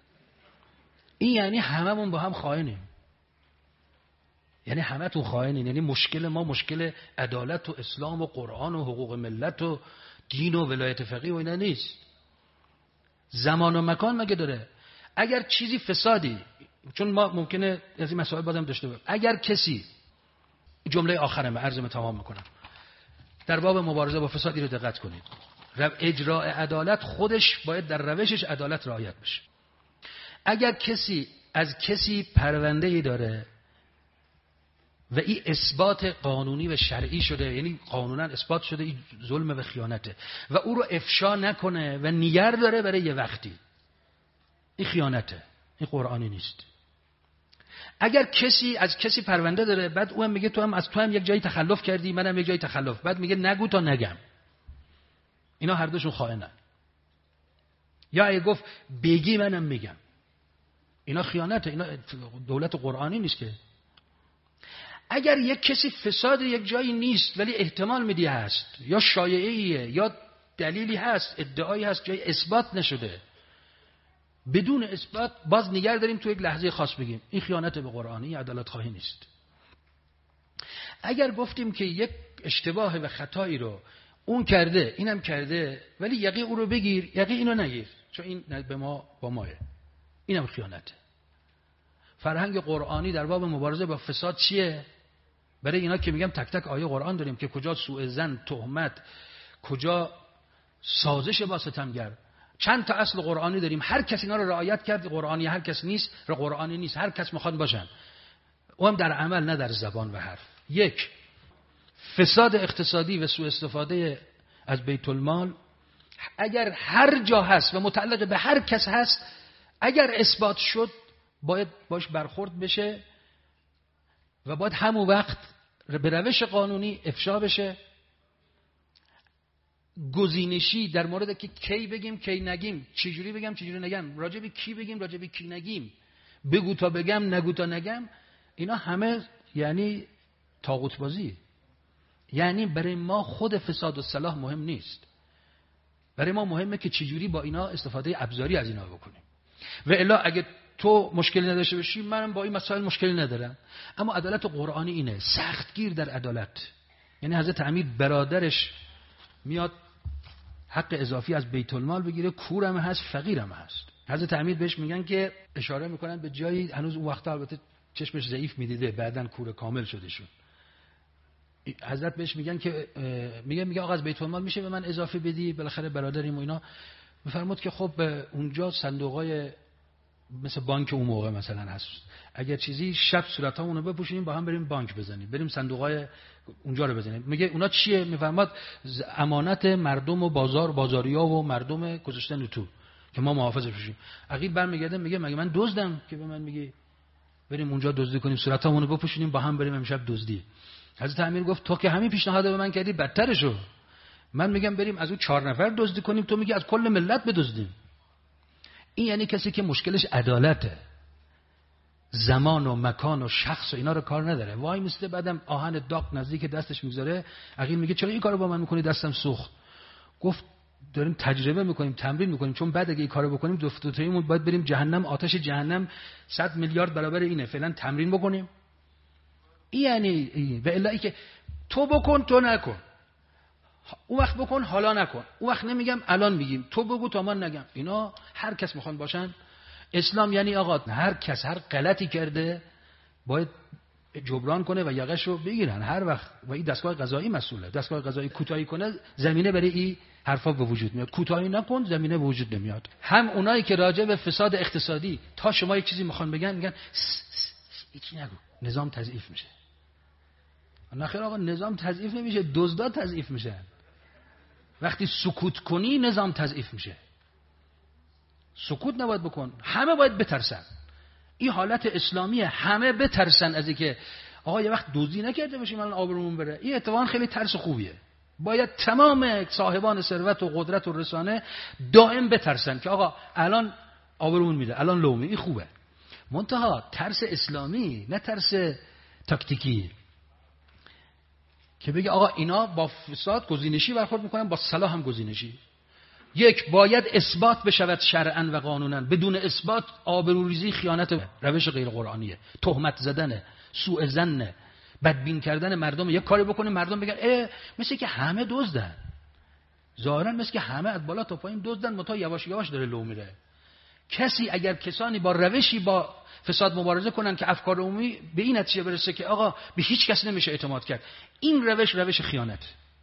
این یعنی هممون با هم خائنیم، یعنی همه تو خائنین. یعنی مشکل ما مشکل عدالت و اسلام و قرآن و حقوق ملت و دین و ولایت فقیه و اینا نیست. زمان و مکان مگه داره؟ اگر چیزی فسادی، چون ما ممکنه از این مسائل بازم داشته باشیم، اگر کسی، جمله آخرمه عرضم تمام میکنم، در باب مبارزه با فسادی رو دقت کنید، اجراء عدالت خودش باید در روشش عدالت رعایت بشه. اگر کسی از کسی پرونده‌ای داره و این اثبات قانونی و شرعی شده، یعنی قانونا اثبات شده این ظلم و خیانته، و او رو افشا نکنه و نیگر داره برای یه وقتی، این خیانته، این قرآنی نیست. اگر کسی از کسی پرونده داره، بعد او هم میگه تو هم یک جایی تخلف کردی، منم یک جایی تخلف، بعد میگه نگو تا نگم، اینا هر دوشون خائنن. یا اگه گفت بگی منم میگم، اینا خیانته، اینا دولت قرآنی نیست که. اگر یک کسی فساد یک جایی نیست ولی احتمال میدی هست، یا شایعیه یا دلیلی هست، ادعایی هست، جای اثبات نشده، بدون اثبات باز نگر داریم تو یک لحظه خاص بگیم، این خیانت به قرآنی، عدالت خواهی نیست. اگر گفتیم که یک اشتباه و خطایی رو اون کرده اینم کرده ولی یقی او رو بگیر، یقی اینو نگیر، چون این به ما با ماه، اینم خیانته. فرهنگ قرآنی در باب مبارزه با فساد چیه؟ برای اینا که میگم تک تک آیه قرآن داریم که کجا سوء ظن، تهمت، کجا سازش با ستمگر. چند تا اصل قرآنی داریم، هر کس اینا رو رعایت کرد قرآنی، هر کس نیست قرآنی نیست، هر کس میخواد باشن. اونم در عمل نه در زبان و حرف. یک، فساد اقتصادی و سوء استفاده از بیت المال اگر هر جا هست و متعلق به هر کس هست، اگر اثبات شد باید باش برخورد بشه و باید همون وقت به روش قانونی افشا بشه. گزینشی در مورد که کی بگیم کی نگیم، چجوری بگم چجوری نگم، راجب کی بگیم راجب کی نگیم، بگو تا بگم نگو تا نگم، اینا همه یعنی طاغوت بازی. یعنی برای ما خود فساد و صلاح مهم نیست، برای ما مهمه که چجوری با اینا استفاده ابزاری از اینا بکنیم. و الا اگه تو مشکلی نداشته باشی منم با این مسائل مشکلی ندارم. اما عدالت قرآنی اینه، سختگیر در عدالت. یعنی حضرت امیر برادرش میاد حق اضافی از بیت المال بگیره، کورم هست فقیرم هست. حضرت امیر بهش میگن که اشاره میکنن به جایی، هنوز اون وقت البته چشمش ضعیف میدیده، بعدن کور کامل شده شد. حضرت بهش میگن که میگه آقا از بیت المال میشه به من اضافه بدی، بالاخره برادریم و اینا. میفرمود که خب اونجا صندوقای مثل بانک اون موقع مثلا هست، اگر چیزی شب صورتامون رو بپوشونیم با هم بریم بانک بزنیم، بریم صندوقای اونجا رو بزنیم. میگه اونا چیه؟ میفرماد امانت مردم و بازاریا و مردم گذاشتن تو که ما محافظش بشیم. عقیل برمیگرده میگه مگه من دزدم که به من میگی بریم اونجا دزدی کنیم، صورتامون رو بپوشونیم با هم بریم امشب دزدی؟ حضرت امیر گفت تو که همین پیشنهاد به من کردی بدترشو. من میگم بریم از اون 4 نفر دزدی کنیم، تو میگی از کل ملت بدزدیم. این یعنی کسی که مشکلش عدالته، زمان و مکان و شخص و اینا رو کار نداره. وای میسته بعدم آهن داغ نزدیک دستش میذاره. عقیل میگه چرا این کارو با من میکنی؟ دستم سوخت. گفت داریم تجربه میکنیم، تمرین میکنیم، چون بعد اگه این کارو بکنیم دوتاییمون باید بریم جهنم. آتش جهنم 100 میلیارد برابر اینه. فعلا تمرین بکنیم. این یعنی و الا که تو بکن تو نکن، اون وقت بکن حالا نکن، اون وقت نمیگم الان میگیم، تو بگو تا من نگم. اینا هر کس میخوان باشن. اسلام یعنی آقا هر کس هر غلطی کرده باید جبران کنه و یقش رو بگیرن هر وقت. و این دستگاه قضایی مسئوله. دستگاه قضایی کوتاهی کنه زمینه برای این حرفا به وجود میاد، کوتاهی نکن زمینه به وجود نمیاد. هم اونایی که راجع به فساد اقتصادی تا شما یک چیزی میخوان بگن میگن هیچ نگو، نظام تضعیف میشه. نخیر آقا، نظام تضعیف نمیشه، دزدا تضعیف میشن. وقتی سکوت کنی نظام تضعیف میشه. سکوت نباید بکن، همه باید بترسن. این حالت اسلامیه، همه بترسن از اینکه آقا یه وقت دزدی نکرده باشیم الان آبرومون بره. این اتفاقا خیلی ترس خوبیه. باید تمام صاحبان ثروت و قدرت و رسانه دائم بترسن که آقا الان آبرومون میره، الان لومی. این خوبه. منتها ترس اسلامی، نه ترس تاکتیکی که بگه آقا اینا با فساد گزینشی برخورد میکنن، با صلاح هم گزینشی. یک، باید اثبات بشود شرعاً و قانوناً. بدون اثبات آبروریزی، خیانت، روش غیر قرآنیه، تهمت زدن، سوء ظن، بدبین کردن مردم. یک کاری بکنه مردم بگن مثل که همه دزدن، ظاهراً مثل که همه از بالا تا پایین دزدن، متا یواش یواش داره لو میره. کسی اگر کسانی با روشی با فساد مبارزه کنن که افکار عمومی به این نتیجه برسه که آقا به هیچ کس نمیشه اعتماد کرد، این روش خیانت.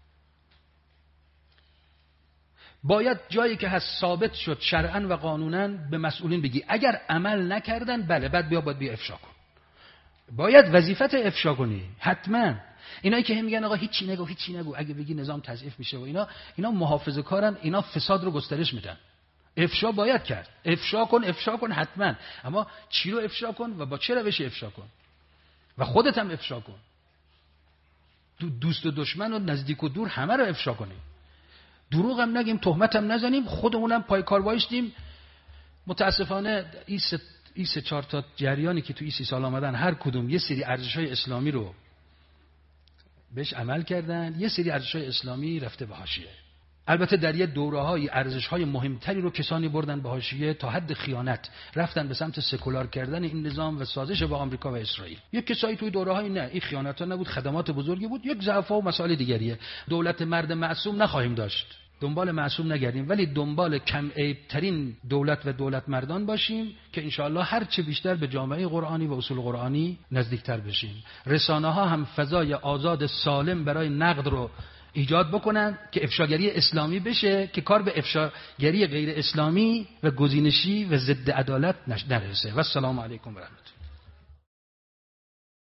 باید جایی که هست ثابت شد شرعاً و قانوناً به مسئولین بگی اگر عمل نکردن بله بعد باید بیا افشا کن. باید وظیفت افشا کنی حتما. اینایی که میگن آقا هیچی نگو اگه بگی نظام تضعیف میشه و اینا محافظه‌کارن، اینا فساد رو گسترش میدن. افشا باید کرد، افشا کن حتما. اما چی رو افشا کن و با چه روشی افشا کن و خودت هم افشا کن. دوست و دشمن و نزدیک و دور همه رو افشا کنیم. دروغ هم نگیم، تهمت هم نزنیم، خودمونم پای کار وایسیم. متاسفانه این 3-4 تا جریانی که تو این 30 سال آمدن هر کدوم یه سری ارزش‌های اسلامی رو بهش عمل کردن، یه سری ارزش‌های اسلامی رفته به حاشیه. البته در یه دوره‌های ارزش‌های مهمتری رو کسانی بردن به حاشیه تا حد خیانت، رفتن به سمت سکولار کردن این نظام و سازش با آمریکا و اسرائیل. یک کسایی توی دوره‌های نه این خیانت‌ها نبود، خدمات بزرگی بود، یک ضعف‌ها و مسائل دیگریه. دولت مرد معصوم نخواهیم داشت. دنبال معصوم نگردیم، ولی دنبال کم عیب ترین دولت و دولت مردان باشیم که انشاءالله هر چه بیشتر به جامعه قرآنی و اصول قرآنی نزدیکتر بشیم. رسانه ها هم فضای آزاد سالم برای نقد رو ایجاد بکنن که افشاگری اسلامی بشه، که کار به افشاگری غیر اسلامی و گزینشی و ضد عدالت نرسه. و السلام علیکم و رحمت الله.